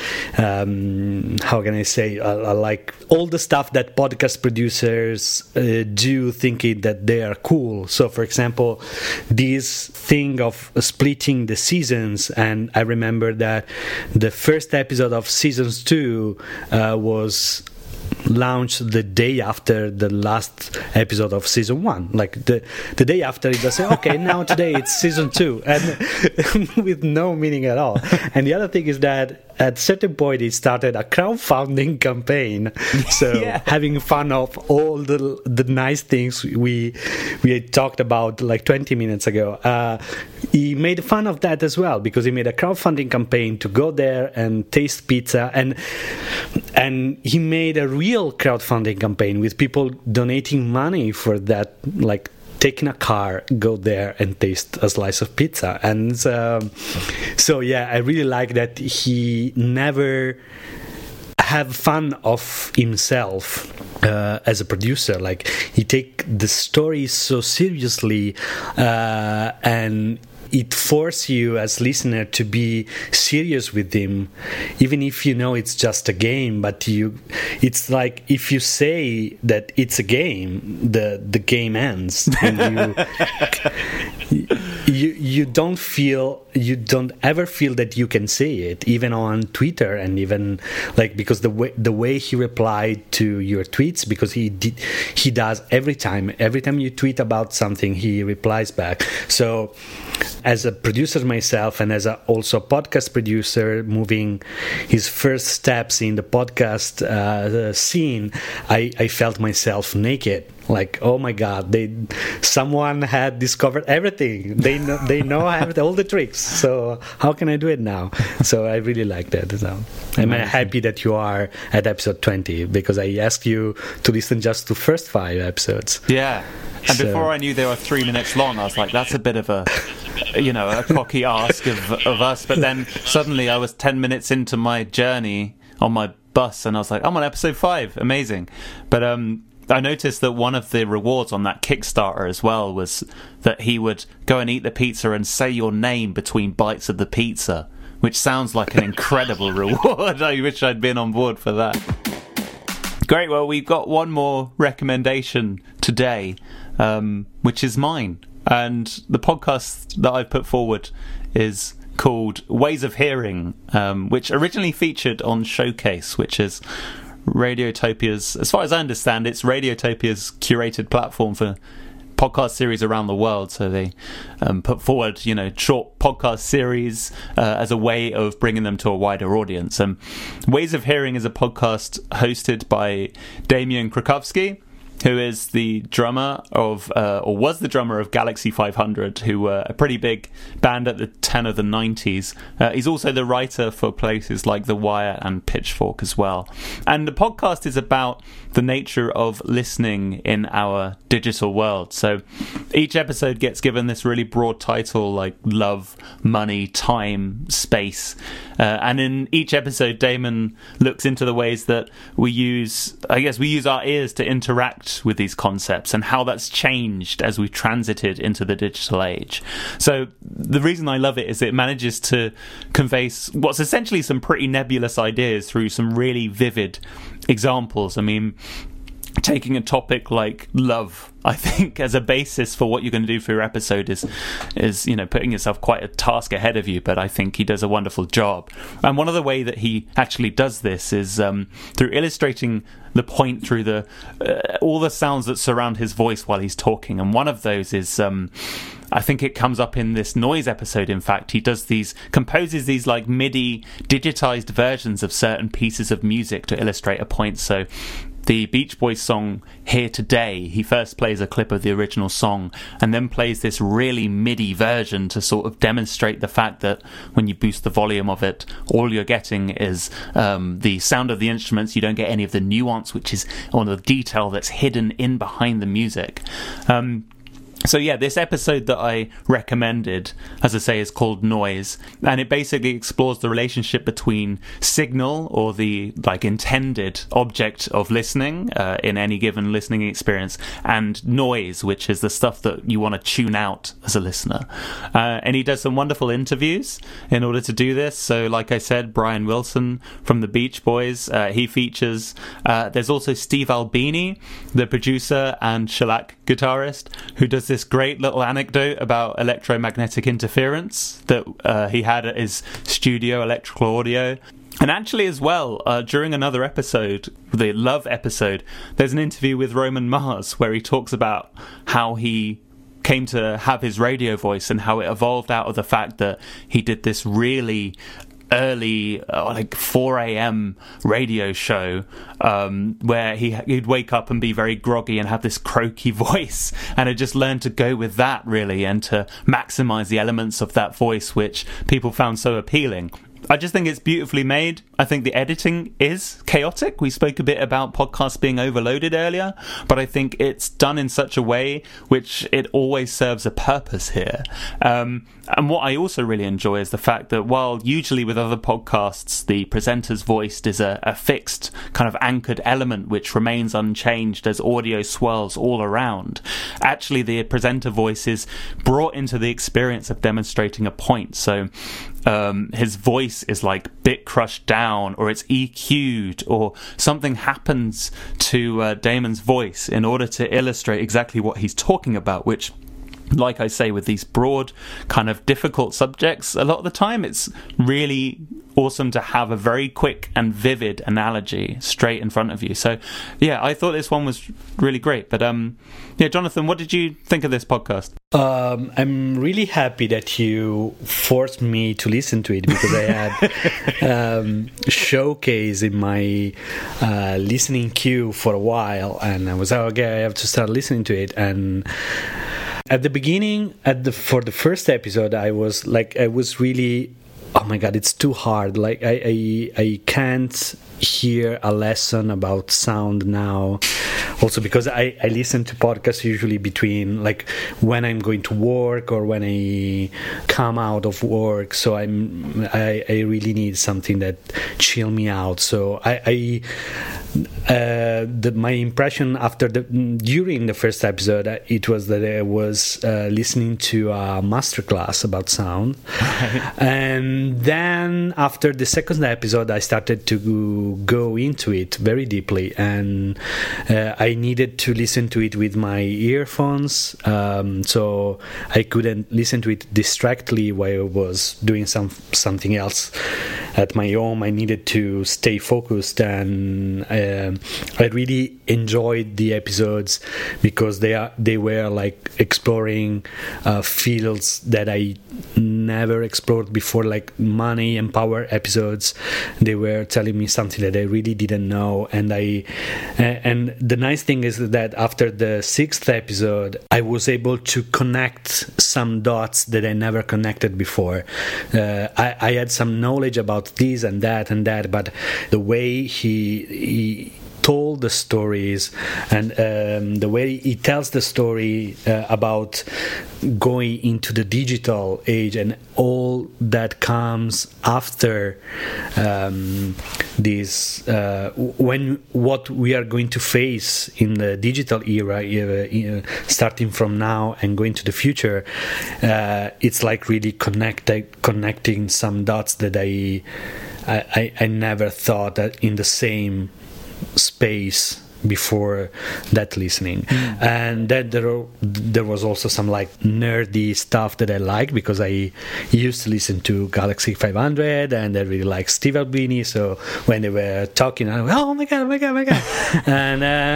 [SPEAKER 4] Um, how can I say? Uh, like all the stuff that podcast producers uh, do, thinking that they are cool. So, for example, this thing of splitting the seasons, and I remember that the first episode of seasons two uh, was launched the day after the last episode of season one. Like the the day after, it was say, okay, now today it's season two, and with no meaning at all. And the other thing is that at a certain point it started a crowdfunding campaign, so yeah. having fun of all the the nice things we we had talked about like twenty minutes ago. Uh, he made fun of that as well, because he made a crowdfunding campaign to go there and taste pizza, and and he made a real crowdfunding campaign with people donating money for that, like taking a car, go there and taste a slice of pizza. And um, so yeah, I really like that he never have fun of himself uh, as a producer. Like he take the story so seriously, uh, and it forces you as listener to be serious with him, even if you know it's just a game. But you, it's like if you say that it's a game, the the game ends, and you you you don't feel you don't ever feel that you can say it, even on Twitter, and even like because the way the way he replied to your tweets, because he did he does every time every time you tweet about something, he replies back. So as a producer myself, and as a also podcast producer moving his first steps in the podcast uh, scene, I, I felt myself naked. Like, oh my God, they someone had discovered everything. They know they know all the tricks. So how can I do it now? So I really like that. So I'm happy that you are at episode twenty, because I asked you to listen just to first five episodes.
[SPEAKER 2] Yeah. And
[SPEAKER 4] so,
[SPEAKER 2] before I knew they were three minutes long, I was like, that's a bit of a, you know, a cocky ask of, of us. But then suddenly I was ten minutes into my journey on my bus, and I was like, I'm on episode five. Amazing. But um, I noticed that one of the rewards on that Kickstarter as well was that he would go and eat the pizza and say your name between bites of the pizza, which sounds like an incredible reward. I wish I'd been on board for that. Great. Well, we've got one more recommendation today, um, which is mine. And the podcast that I've put forward is called Ways of Hearing, um, which originally featured on Showcase, which is Radiotopia's, as far as I understand, it's Radiotopia's curated platform for podcast series around the world. So they um, put forward, you know, short podcast series uh, as a way of bringing them to a wider audience. And Ways of Hearing is a podcast hosted by Damian Krakowski, who is the drummer of, uh, or was the drummer of Galaxy five hundred, who were a pretty big band at the turn of the nineties. Uh, he's also the writer for places like The Wire and Pitchfork as well. And the podcast is about the nature of listening in our digital world. So each episode gets given this really broad title like love, money, time, space. Uh, and in each episode, Damon looks into the ways that we use, I guess, we use our ears to interact with these concepts and how that's changed as we've transited into the digital age. So the reason I love it is it manages to convey what's essentially some pretty nebulous ideas through some really vivid examples. I mean, taking a topic like love, I think, as a basis for what you're going to do for your episode is, is you know, putting yourself quite a task ahead of you, but I think he does a wonderful job. And one of the way that he actually does this is um, through illustrating the point through the uh, all the sounds that surround his voice while he's talking. And one of those is, um, I think it comes up in this noise episode, in fact. He does these, composes these like MIDI digitized versions of certain pieces of music to illustrate a point. So the Beach Boys song Here Today, he first plays a clip of the original song and then plays this really MIDI version to sort of demonstrate the fact that when you boost the volume of it, all you're getting is um, the sound of the instruments. You don't get any of the nuance, which is or the detail that's hidden in behind the music. Um, So yeah, this episode that I recommended, as I say, is called Noise, and it basically explores the relationship between signal, or the like intended object of listening uh, in any given listening experience, and noise, which is the stuff that you want to tune out as a listener. Uh, and he does some wonderful interviews in order to do this. So like I said, Brian Wilson from the Beach Boys, uh, he features. Uh, there's also Steve Albini, the producer and shellac guitarist, who does this great little anecdote about electromagnetic interference that uh, he had at his studio, Electrical Audio. And actually as well, uh, during another episode, the Love episode, there's an interview with Roman Mars where he talks about how he came to have his radio voice and how it evolved out of the fact that he did this really early, uh, like four a.m. radio show um, where he, he'd wake up and be very groggy and have this croaky voice, and had just learned to go with that, really, and to maximize the elements of that voice which people found so appealing. I just think it's beautifully made. I think the editing is chaotic. We spoke a bit about podcasts being overloaded earlier, but I think it's done in such a way which it always serves a purpose here. Um, and what I also really enjoy is the fact that while usually with other podcasts the presenter's voice is a, a fixed kind of anchored element which remains unchanged as audio swirls all around, actually the presenter voice is brought into the experience of demonstrating a point. So Um, his voice is like bit crushed down, or it's E Q'd, or something happens to uh, Damon's voice in order to illustrate exactly what he's talking about, which, like I say, with these broad kind of difficult subjects, a lot of the time it's really awesome to have a very quick and vivid analogy straight in front of you. So yeah, I thought this one was really great. But um yeah, Jonathan, what did you think of this podcast?
[SPEAKER 4] Um, I'm really happy that you forced me to listen to it, because I had um, Showcase in my uh, listening queue for a while, and I was like, okay, I have to start listening to it. And at the beginning, at the for the first episode, I was like, I was really, oh my god, it's too hard. Like I, I, I can't hear a lesson about sound now. Also because I, I listen to podcasts usually between, like, when I'm going to work or when I come out of work. So I'm I, I really need something that chill me out. So I, I uh, the, my impression after the during the first episode, it was that I was uh, listening to a masterclass about sound, and then after the second episode, I started to go into it very deeply, and uh, I needed to listen to it with my earphones, um, so I couldn't listen to it distractedly while I was doing some something else at my home. I needed to stay focused, and uh, I really enjoyed the episodes because they are they were like exploring uh, fields that I never explored before, like money and power episodes. They were telling me something that I really didn't know, and I and the nice thing is that after the sixth episode, I was able to connect some dots that I never connected before. Uh, I, I had some knowledge about this and that and that, but the way he he told the stories and um, the way he tells the story uh, about going into the digital age and all that comes after um, this uh, when what we are going to face in the digital era, uh, starting from now and going to the future, uh, it's like really connected connecting some dots that I I, I never thought that in the same space before that listening. Mm. And then there there was also some like nerdy stuff that I like, because I used to listen to Galaxy five hundred and I really like Steve Albini, so when they were talking I was, oh my god, oh my god, oh my god. And uh,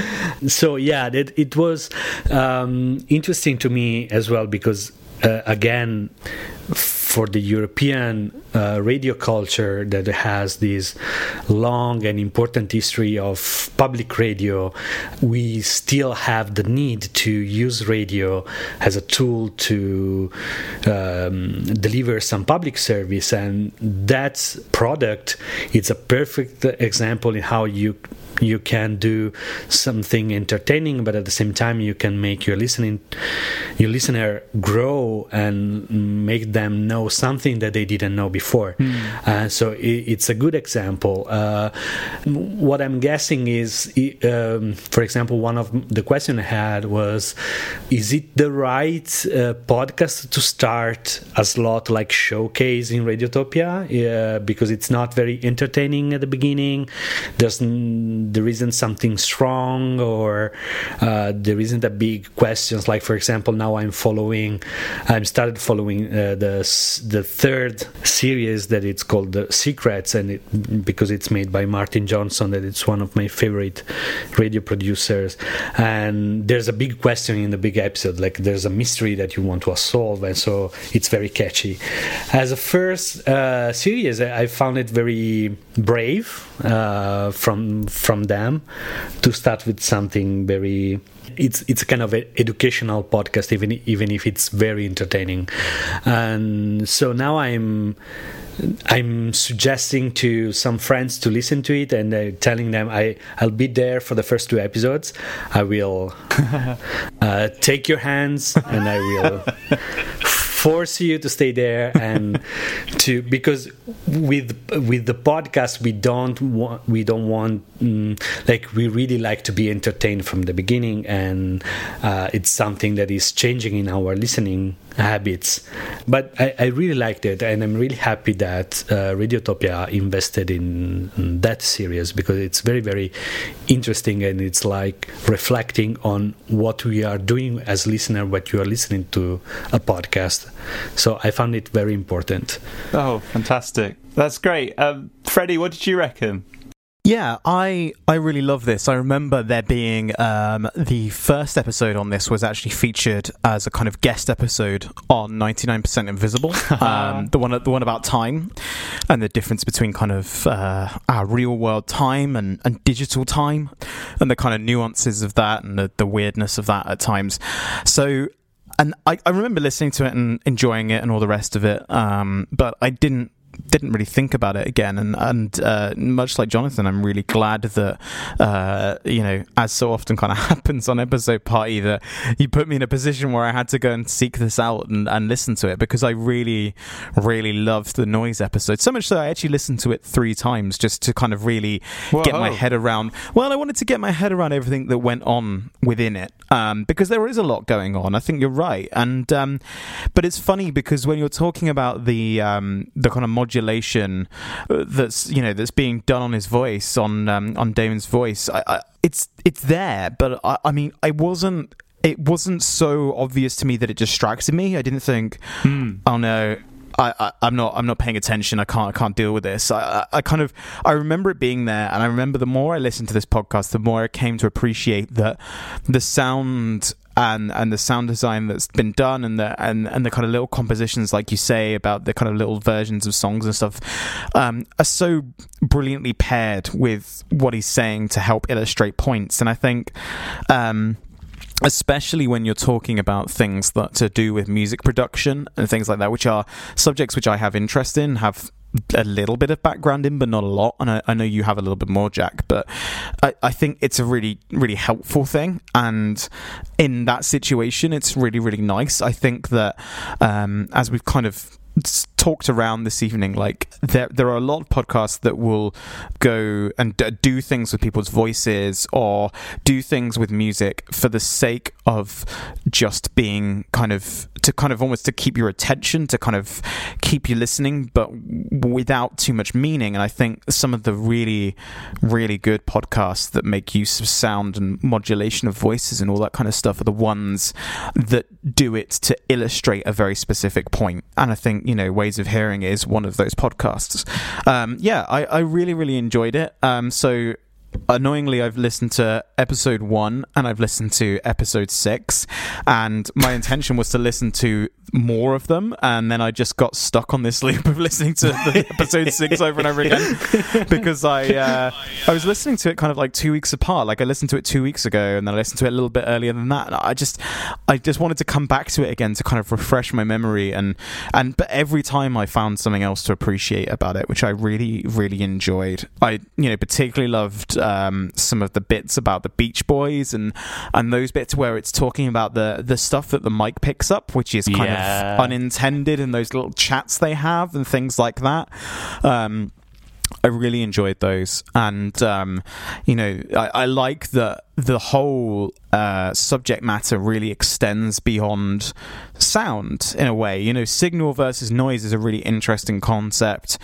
[SPEAKER 4] so yeah, that it was um, interesting to me as well, because uh, again, for the European uh, radio culture that has this long and important history of public radio, we still have the need to use radio as a tool to um, deliver some public service, and that product is a perfect example in how you you can do something entertaining, but at the same time you can make your listening your listener grow and make them know something that they didn't know before. Mm. Uh, so it, it's a good example. Uh, what I'm guessing is, um, for example, one of the questions I had was, is it the right uh, podcast to start a slot like Showcase in Radiotopia? Uh, because it's not very entertaining at the beginning. There's there isn't something strong, or uh, there isn't a big questions. Like, for example, now I'm following, I'm started following uh, the the third series that it's called The Secrets, and it, because it's made by Martin Johnson, that it's one of my favorite radio producers. And there's a big question in the big episode, like there's a mystery that you want to solve, and so it's very catchy. As a first uh, series, I found it very brave uh, from from them to start with something very. It's it's a kind of a educational podcast, even even if it's very entertaining. And so now I'm I'm suggesting to some friends to listen to it, and uh, telling them I I'll be there for the first two episodes. I will uh, take your hands, and I will force you to stay there, and to because with with the podcast we don't want we don't want um, like we really like to be entertained from the beginning, and uh, it's something that is changing in our listening habits. But I, I really liked it, and I'm really happy that uh, Radiotopia invested in, in that series, because it's very very interesting, and it's like reflecting on what we are doing as listener, what you are listening to a podcast. So I found it very important.
[SPEAKER 2] Oh, fantastic. That's great. Um, Freddie, what did you reckon?
[SPEAKER 3] Yeah, I I really love this. I remember there being um, the first episode on this was actually featured as a kind of guest episode on ninety-nine percent Invisible, um, the one the one about time and the difference between kind of uh, our real world time and, and digital time, and the kind of nuances of that and the, the weirdness of that at times. So. And I, I remember listening to it and enjoying it and all the rest of it, um, but I didn't didn't really think about it again. And and uh, much like Jonathan, I'm really glad that uh, you know, as so often kind of happens on Episode Party, that you put me in a position where I had to go and seek this out and, and listen to it, because I really really loved the Noise episode, so much so I actually listened to it three times just to kind of really Whoa. get my head around. Well, I wanted to get my head around everything that went on within it, um, because there is a lot going on. I think you're right, and um, but it's funny because when you're talking about the um, the kind of modulation that's you know that's being done on his voice, on um, on Damon's voice, I, I, it's it's there, but I, I mean I wasn't it wasn't so obvious to me that it distracted me. I didn't think, hmm. oh no, I, I, I'm not. I'm not paying attention. I can't. I can't deal with this. I, I, I kind of. I remember it being there, and I remember the more I listened to this podcast, the more I came to appreciate that the sound and and the sound design that's been done, and the and, and the kind of little compositions, like you say, about the kind of little versions of songs and stuff, um, are so brilliantly paired with what he's saying to help illustrate points. And I think um especially when you're talking about things that to do with music production and things like that, which are subjects which I have interest in, have a little bit of background in, but not a lot. And I, I know you have a little bit more, Jack, but I, I think it's a really, really helpful thing. And in that situation, it's really, really nice. I think that um, as we've kind of talked around this evening, like there there are a lot of podcasts that will go and d- do things with people's voices or do things with music for the sake of just being kind of to kind of almost to keep your attention, to kind of keep you listening, but without too much meaning. And I think some of the really, really good podcasts that make use of sound and modulation of voices and all that kind of stuff are the ones that do it to illustrate a very specific point. And I think, you know, Ways of Hearing is one of those podcasts. Um, yeah, I, I really, really enjoyed it. Um, so annoyingly, I've listened to episode one and I've listened to episode six, and my intention was to listen to more of them, and then I just got stuck on this loop of listening to the episode six over and over again because I uh, I was listening to it kind of like two weeks apart. Like I listened to it two weeks ago, and then I listened to it a little bit earlier than that. And I just I just wanted to come back to it again to kind of refresh my memory, and and but every time I found something else to appreciate about it, which I really really enjoyed. I you know particularly loved um, some of the bits about the Beach Boys and and those bits where it's talking about the the stuff that the mic picks up, which is kind
[SPEAKER 2] yeah.
[SPEAKER 3] of unintended in those little chats they have and things like that. Um, I really enjoyed those, and um, you know, I, I like that the whole uh, subject matter really extends beyond sound in a way. You know, signal versus noise is a really interesting concept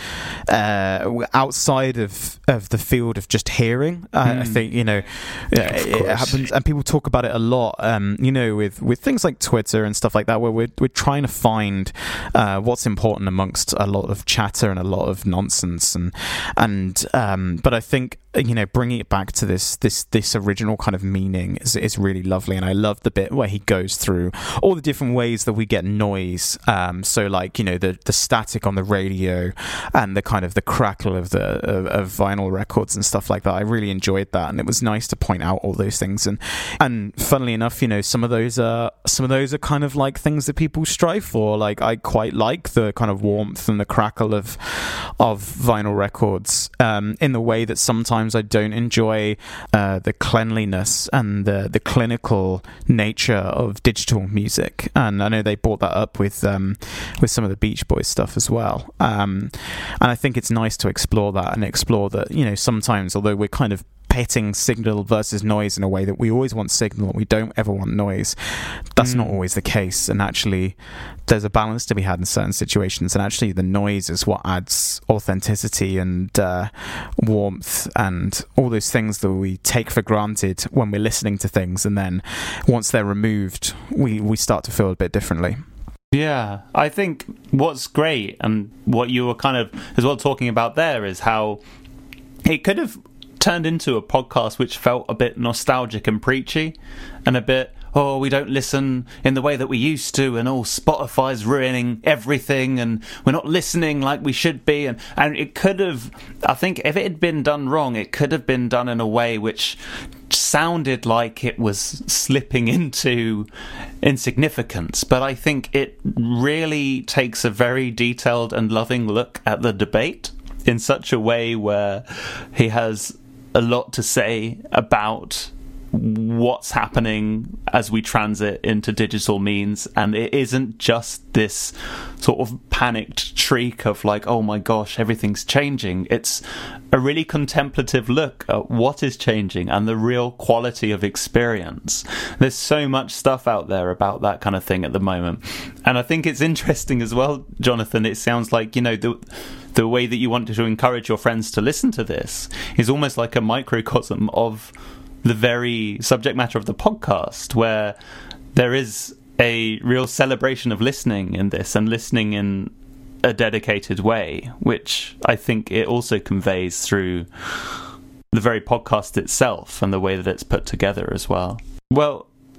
[SPEAKER 3] uh, outside of, of the field of just hearing. Uh, mm. I think, you know, it, it happens, and people talk about it a lot, um, you know, with, with things like Twitter and stuff like that, where we're, we're trying to find uh, what's important amongst a lot of chatter and a lot of nonsense. And, and um, but I think, you know, bringing it back to this this this original kind of meaning is is really lovely. And I love the bit where he goes through all the different ways that we get noise. Um, so like, you know, the the static on the radio and the kind of the crackle of the of, of vinyl records and stuff like that. I really enjoyed that, and it was nice to point out all those things. And and funnily enough, you know, some of those are some of those are kind of like things that people strive for. Like I quite like the kind of warmth and the crackle of of vinyl records um, in the way that sometimes I don't enjoy uh, the cleanliness and the, the clinical nature of digital music. And I know they brought that up with um, with some of the Beach Boys stuff as well. Um, and I think it's nice to explore that and explore that, you know, sometimes, although we're kind of pitting signal versus noise in a way that we always want signal and we don't ever want noise, that's mm. not always the case. And actually there's a balance to be had in certain situations, and actually the noise is what adds authenticity and uh, warmth and all those things that we take for granted when we're listening to things, and then once they're removed we, we start to feel a bit differently.
[SPEAKER 2] Yeah, I think what's great, and what you were kind of as well talking about there, is how it could have turned into a podcast which felt a bit nostalgic and preachy, and a bit, oh, we don't listen in the way that we used to, and oh, Spotify's ruining everything, and we're not listening like we should be. And, and it could have, I think if it had been done wrong, it could have been done in a way which sounded like it was slipping into insignificance. But I think it really takes a very detailed and loving look at the debate in such a way where he has a lot to say about what's happening as we transit into digital means, and it isn't just this sort of panicked shriek of like, oh my gosh, everything's changing. It's a really contemplative look at what is changing and the real quality of experience. There's so much stuff out there about that kind of thing at the moment, and I think it's interesting as well, Jonathan. It sounds like, you know, the the way that you want to encourage your friends to listen to this is almost like a microcosm of the very subject matter of the podcast, where there is a real celebration of listening in this, and listening in a dedicated way, which I think it also conveys through the very podcast itself and the way that it's put together as well. Well,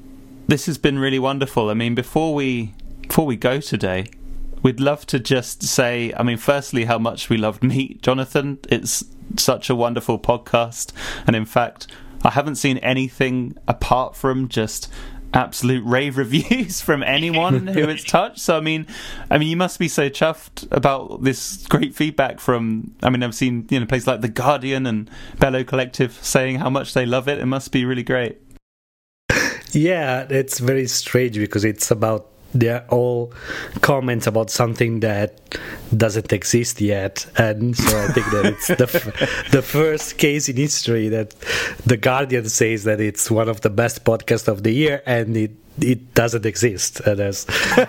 [SPEAKER 2] this has been really wonderful. I mean, before we before we go today, we'd love to just say, I mean, firstly, how much we loved Meet Jonathan. It's such a wonderful podcast. And in fact, I haven't seen anything apart from just absolute rave reviews from anyone who it's touched. So, I mean, I mean, you must be so chuffed about this great feedback from, I mean, I've seen, you know, places like The Guardian and Bellow Collective saying how much they love it. It must be really great.
[SPEAKER 4] Yeah, it's very strange because it's about, they're all comments about something that doesn't exist yet, and so I think that it's the f- the first case in history that The Guardian says that it's one of the best podcasts of the year, and it it doesn't exist. And as,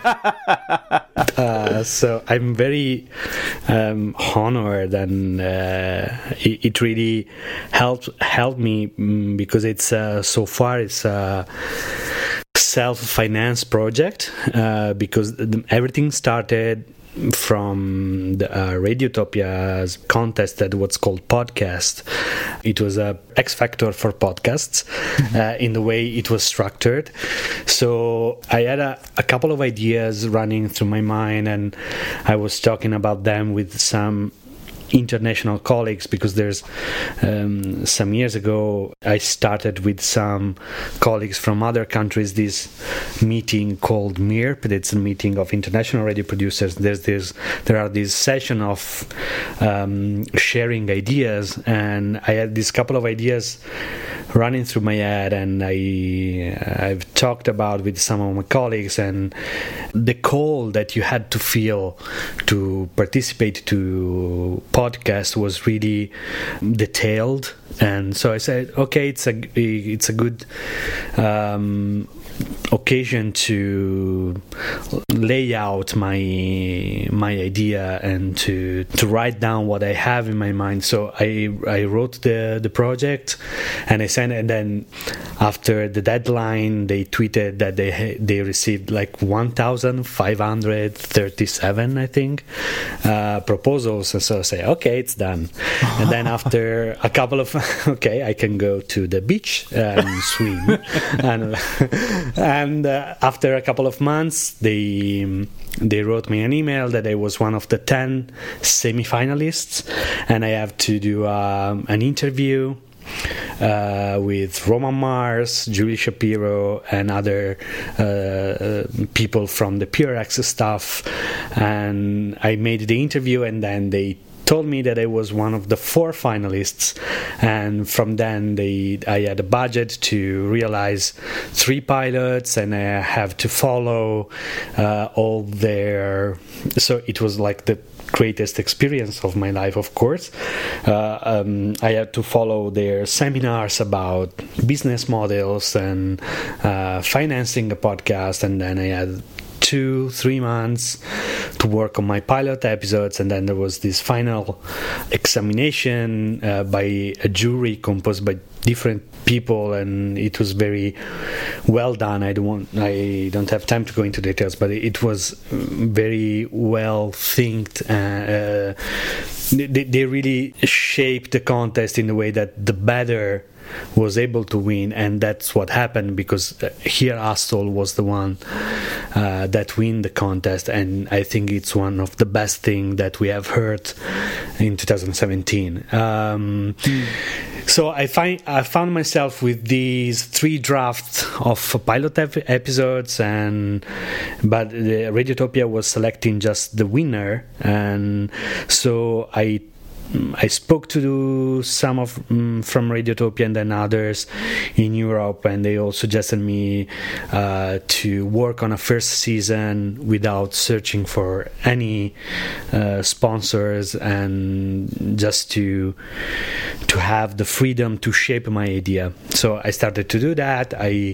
[SPEAKER 4] uh, so I'm very um, honored, and uh, it, it really helped helped me because it's uh, so far it's. Uh, self-finance project uh, because everything started from the uh, Radiotopia's contest that was called Podcast. It was a X Factor for podcasts uh, in the way it was structured. So I had a, a couple of ideas running through my mind, and I was talking about them with some international colleagues because there's um, some years ago I started with some colleagues from other countries this meeting called M I R P. It's a meeting of international radio producers. There's this there are these session of um, sharing ideas, and I had this couple of ideas running through my head, and I I've talked about with some of my colleagues, and the call that you had to feel to participate to podcast was really detailed. And so I said, okay, it's a it's a good um, occasion to lay out my my idea and to to write down what I have in my mind. So I I wrote the the project, and I sent it, and then after the deadline they tweeted that they they received like one thousand five hundred thirty-seven, I think, uh, proposals. And so I say, okay, it's done. And then after a couple of okay, I can go to the beach and swim. and and uh, after a couple of months, they they wrote me an email that I was one of the ten semi-finalists, and I have to do um, an interview uh, with Roman Mars, Julie Shapiro, and other uh, people from the Pure Access staff. And I made the interview, and then they told me that I was one of the four finalists, and from then they I had a budget to realize three pilots, and I have to follow uh, all their, so it was like the greatest experience of my life, of course. Uh, um, I had to follow their seminars about business models and uh, financing a podcast, and then I had two, three months to work on my pilot episodes, and then there was this final examination uh, by a jury composed by different people, and it was very well done. I don't want, I don't have time to go into details, but it was very well thinked. Uh, they, they really shaped the contest in a way that the better was able to win, and that's what happened, because Here Hustle was the one uh, that win the contest, and I think it's one of the best thing that we have heard in two thousand seventeen. Um, mm. So I find I found myself with these three drafts of pilot ep- episodes, and but the Radiotopia was selecting just the winner, and so I. I spoke to some of um, from Radiotopia and then others in Europe, and they all suggested me uh, to work on a first season without searching for any uh, sponsors, and just to to have the freedom to shape my idea. So I started to do that. I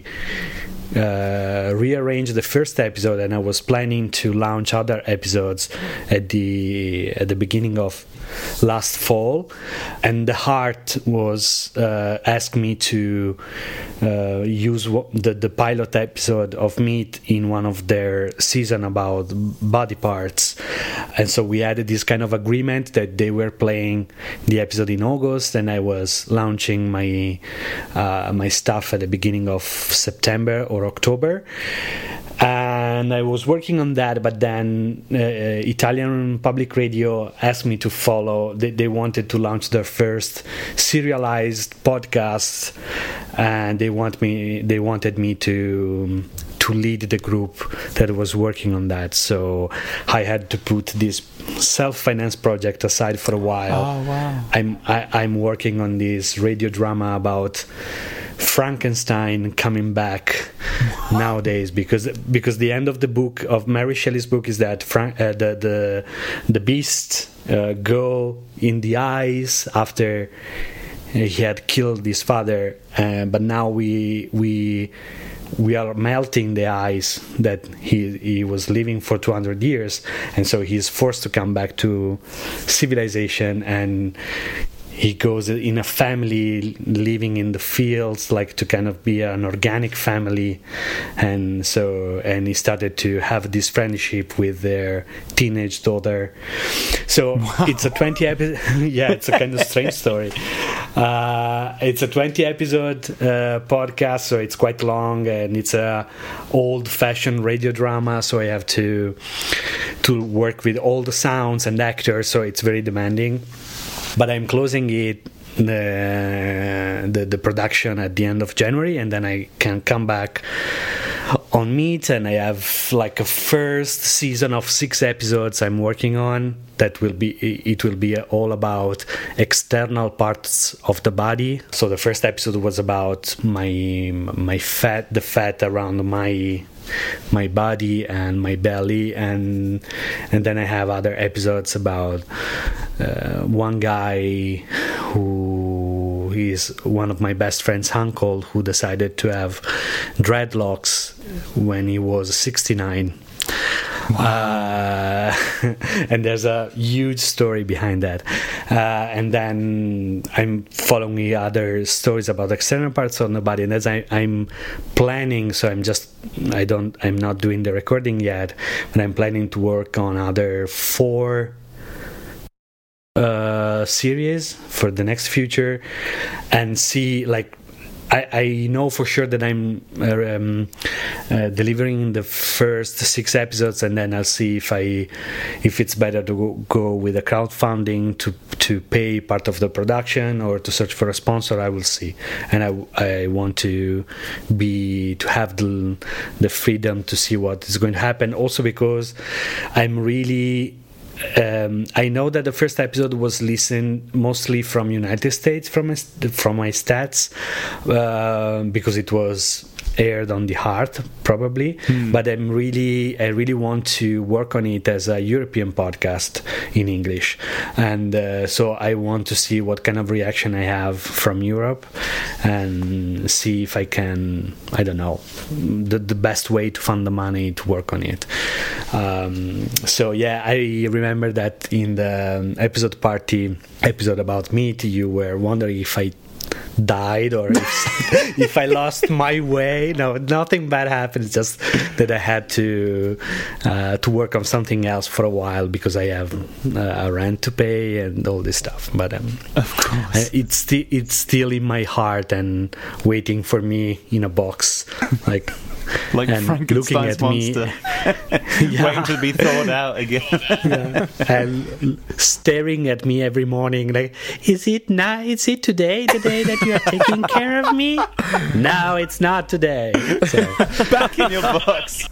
[SPEAKER 4] Uh, rearranged the first episode, and I was planning to launch other episodes at the at the beginning of last fall, and the Heart was uh, asked me to uh, use the, the pilot episode of Meet in one of their season about body parts, and so we had this kind of agreement that they were playing the episode in August, and I was launching my uh, my stuff at the beginning of September or October. And I was working on that, but then uh, Italian Public Radio asked me to follow. They, they wanted to launch their first serialized podcast, and they want me. They wanted me to to lead the group that was working on that. So I had to put this self-financed project aside for a while.
[SPEAKER 2] Oh wow!
[SPEAKER 4] I'm I, I'm working on this radio drama about Frankenstein coming back nowadays, because because the end of the book of Mary Shelley's book is that Frank, uh, the the the beasts uh, go in the ice after he had killed his father, uh, but now we we we are melting the ice that he he was living for two hundred years, and so he's forced to come back to civilization, and he goes in a family living in the fields, like to kind of be an organic family, and so and he started to have this friendship with their teenage daughter. So wow. It's a twenty episode. Yeah, it's a kind of strange story. Uh, it's a twenty episode uh, podcast, so it's quite long, and it's a old-fashioned radio drama. So I have to to work with all the sounds and actors. So it's very demanding. But I'm closing it, the, the the production at the end of January, and then I can come back on Meet, and I have like a first season of six episodes I'm working on. That will be it will be all about external parts of the body. So the first episode was about my my fat, the fat around my my body and my belly, and and then I have other episodes about uh, one guy who is one of my best friend's uncle, who decided to have dreadlocks when he was sixty-nine. Wow. Uh, and there's a huge story behind that, uh, and then I'm following other stories about external parts of the body, and as I, I'm planning, so I'm just I don't I'm not doing the recording yet, but I'm planning to work on other four uh, series for the next future, and see like. I, I know for sure that I'm uh, um, uh, delivering the first six episodes, and then I'll see if I if it's better to go, go with a crowdfunding to to pay part of the production or to search for a sponsor. I will see, and I, I want to be to have the the freedom to see what is going to happen. Also because I'm really. Um, I know that the first episode was listened mostly from United States from my, from my stats uh, because it was aired on the Heart probably, mm. but I'm really I really want to work on it as a European podcast in English, and uh, so I want to see what kind of reaction I have from Europe and see if I can I don't know the, the best way to fund the money to work on it. Um, so yeah, I remember that in the episode party episode about Meet, you were wondering if I died or if, if I lost my way. No, nothing bad happened. It's just that I had to uh, to work on something else for a while because I have uh, a rent to pay and all this stuff. But um,
[SPEAKER 2] of course,
[SPEAKER 4] it's still it's still in my heart and waiting for me in a box, like.
[SPEAKER 2] Like
[SPEAKER 4] and
[SPEAKER 2] Frankenstein's monster,
[SPEAKER 4] yeah.
[SPEAKER 2] waiting to be thawed out again,
[SPEAKER 4] yeah. And staring at me every morning, like, is it now? Is it today? The day that you are taking care of me? No, it's not today. So.
[SPEAKER 2] Back in your box.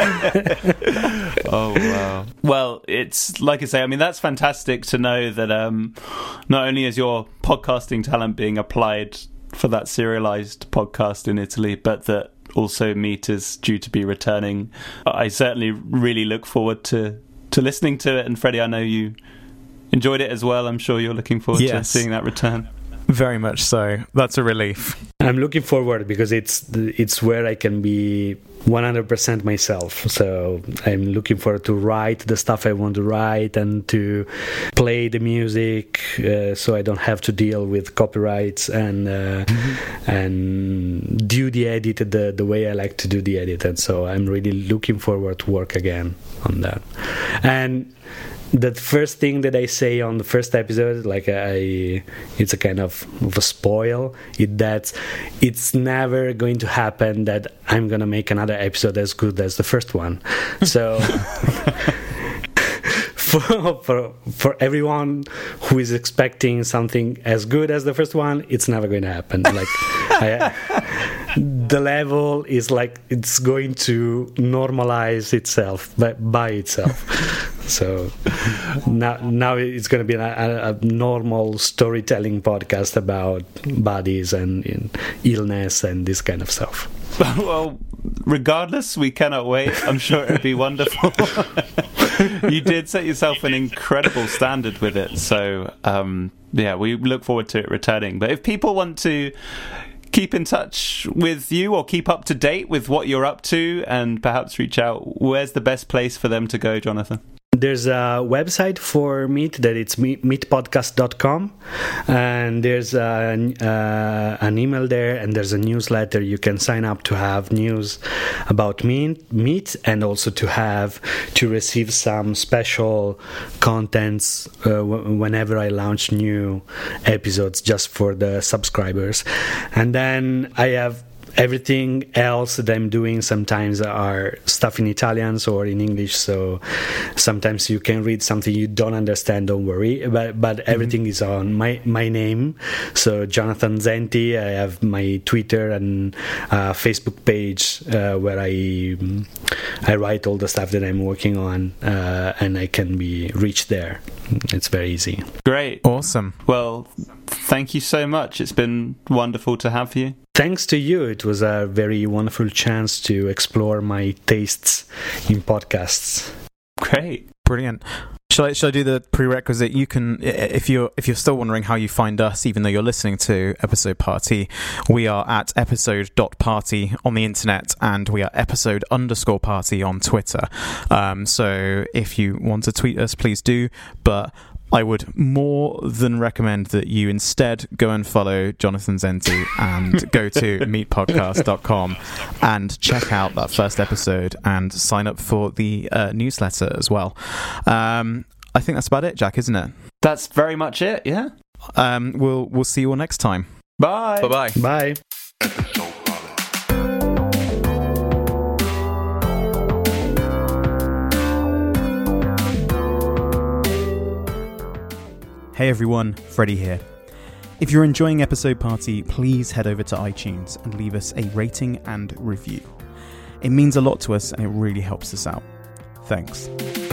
[SPEAKER 2] Oh wow! Well, it's like I say. I mean, that's fantastic to know that um, not only is your podcasting talent being applied for that serialized podcast in Italy, but that. Also, Meet is due to be returning. I certainly really look forward to, to listening to it. And Freddie, I know you enjoyed it as well. I'm sure you're looking forward yes. to seeing that return.
[SPEAKER 3] Very much so. That's a relief.
[SPEAKER 4] I'm looking forward because it's it's where I can be one hundred percent myself. So I'm looking forward to write the stuff I want to write and to play the music, uh, so I don't have to deal with copyrights and uh, mm-hmm. and do the edit the the way I like to do the edit. And so I'm really looking forward to work again on that. And the first thing that I say on the first episode, like I, it's a kind of, of a spoil, is that it's never going to happen that I'm going to make another episode as good as the first one. So for, for for everyone who is expecting something as good as the first one, it's never going to happen. Like I, the level is like it's going to normalize itself by, by itself. So now, now it's going to be a, a normal storytelling podcast about bodies and, and illness and this kind of stuff.
[SPEAKER 2] Well, regardless, we cannot wait. I'm sure it'll be wonderful. You did set yourself an incredible standard with it. So, um, yeah, we look forward to it returning. But if people want to keep in touch with you or keep up to date with what you're up to and perhaps reach out, where's the best place for them to go, Jonathan?
[SPEAKER 4] There's a website for Meet that it's meet podcast dot com, and there's a, uh, an email there, and there's a newsletter. You can sign up to have news about Meet, Meet and also to have to receive some special contents uh, w- whenever I launch new episodes just for the subscribers. And then I have everything else that I'm doing sometimes are stuff in Italian or in English, so sometimes you can read something you don't understand, don't worry, but but everything mm-hmm. is on my my name, so Jonathan Zenti. I have my Twitter and uh, Facebook page uh, where I I write all the stuff that I'm working on, uh, and I can be reached there. It's very easy.
[SPEAKER 2] Great.
[SPEAKER 3] Awesome.
[SPEAKER 2] Well, thank you so much. It's been wonderful to have you.
[SPEAKER 4] Thanks to you. It was a very wonderful chance to explore my tastes in podcasts.
[SPEAKER 2] Great.
[SPEAKER 3] Brilliant. Shall I, shall I do the prerequisite? You can, if you're if you're still wondering how you find us, even though you're listening to Episode Party, we are at episode dot party on the internet, and we are episode underscore party on Twitter. Um, so if you want to tweet us, please do. But I would more than recommend that you instead go and follow Jonathan Zenti and go to meet podcast dot com and check out that first episode and sign up for the uh, newsletter as well. Um, I think that's about it, Jack, isn't it?
[SPEAKER 2] That's very much it, yeah.
[SPEAKER 3] Um, we'll we'll see you all next time.
[SPEAKER 2] Bye.
[SPEAKER 3] Bye-bye.
[SPEAKER 4] Bye.
[SPEAKER 3] Hey everyone, Freddie here. If you're enjoying Episode Party, please head over to iTunes and leave us a rating and review. It means a lot to us and it really helps us out. Thanks.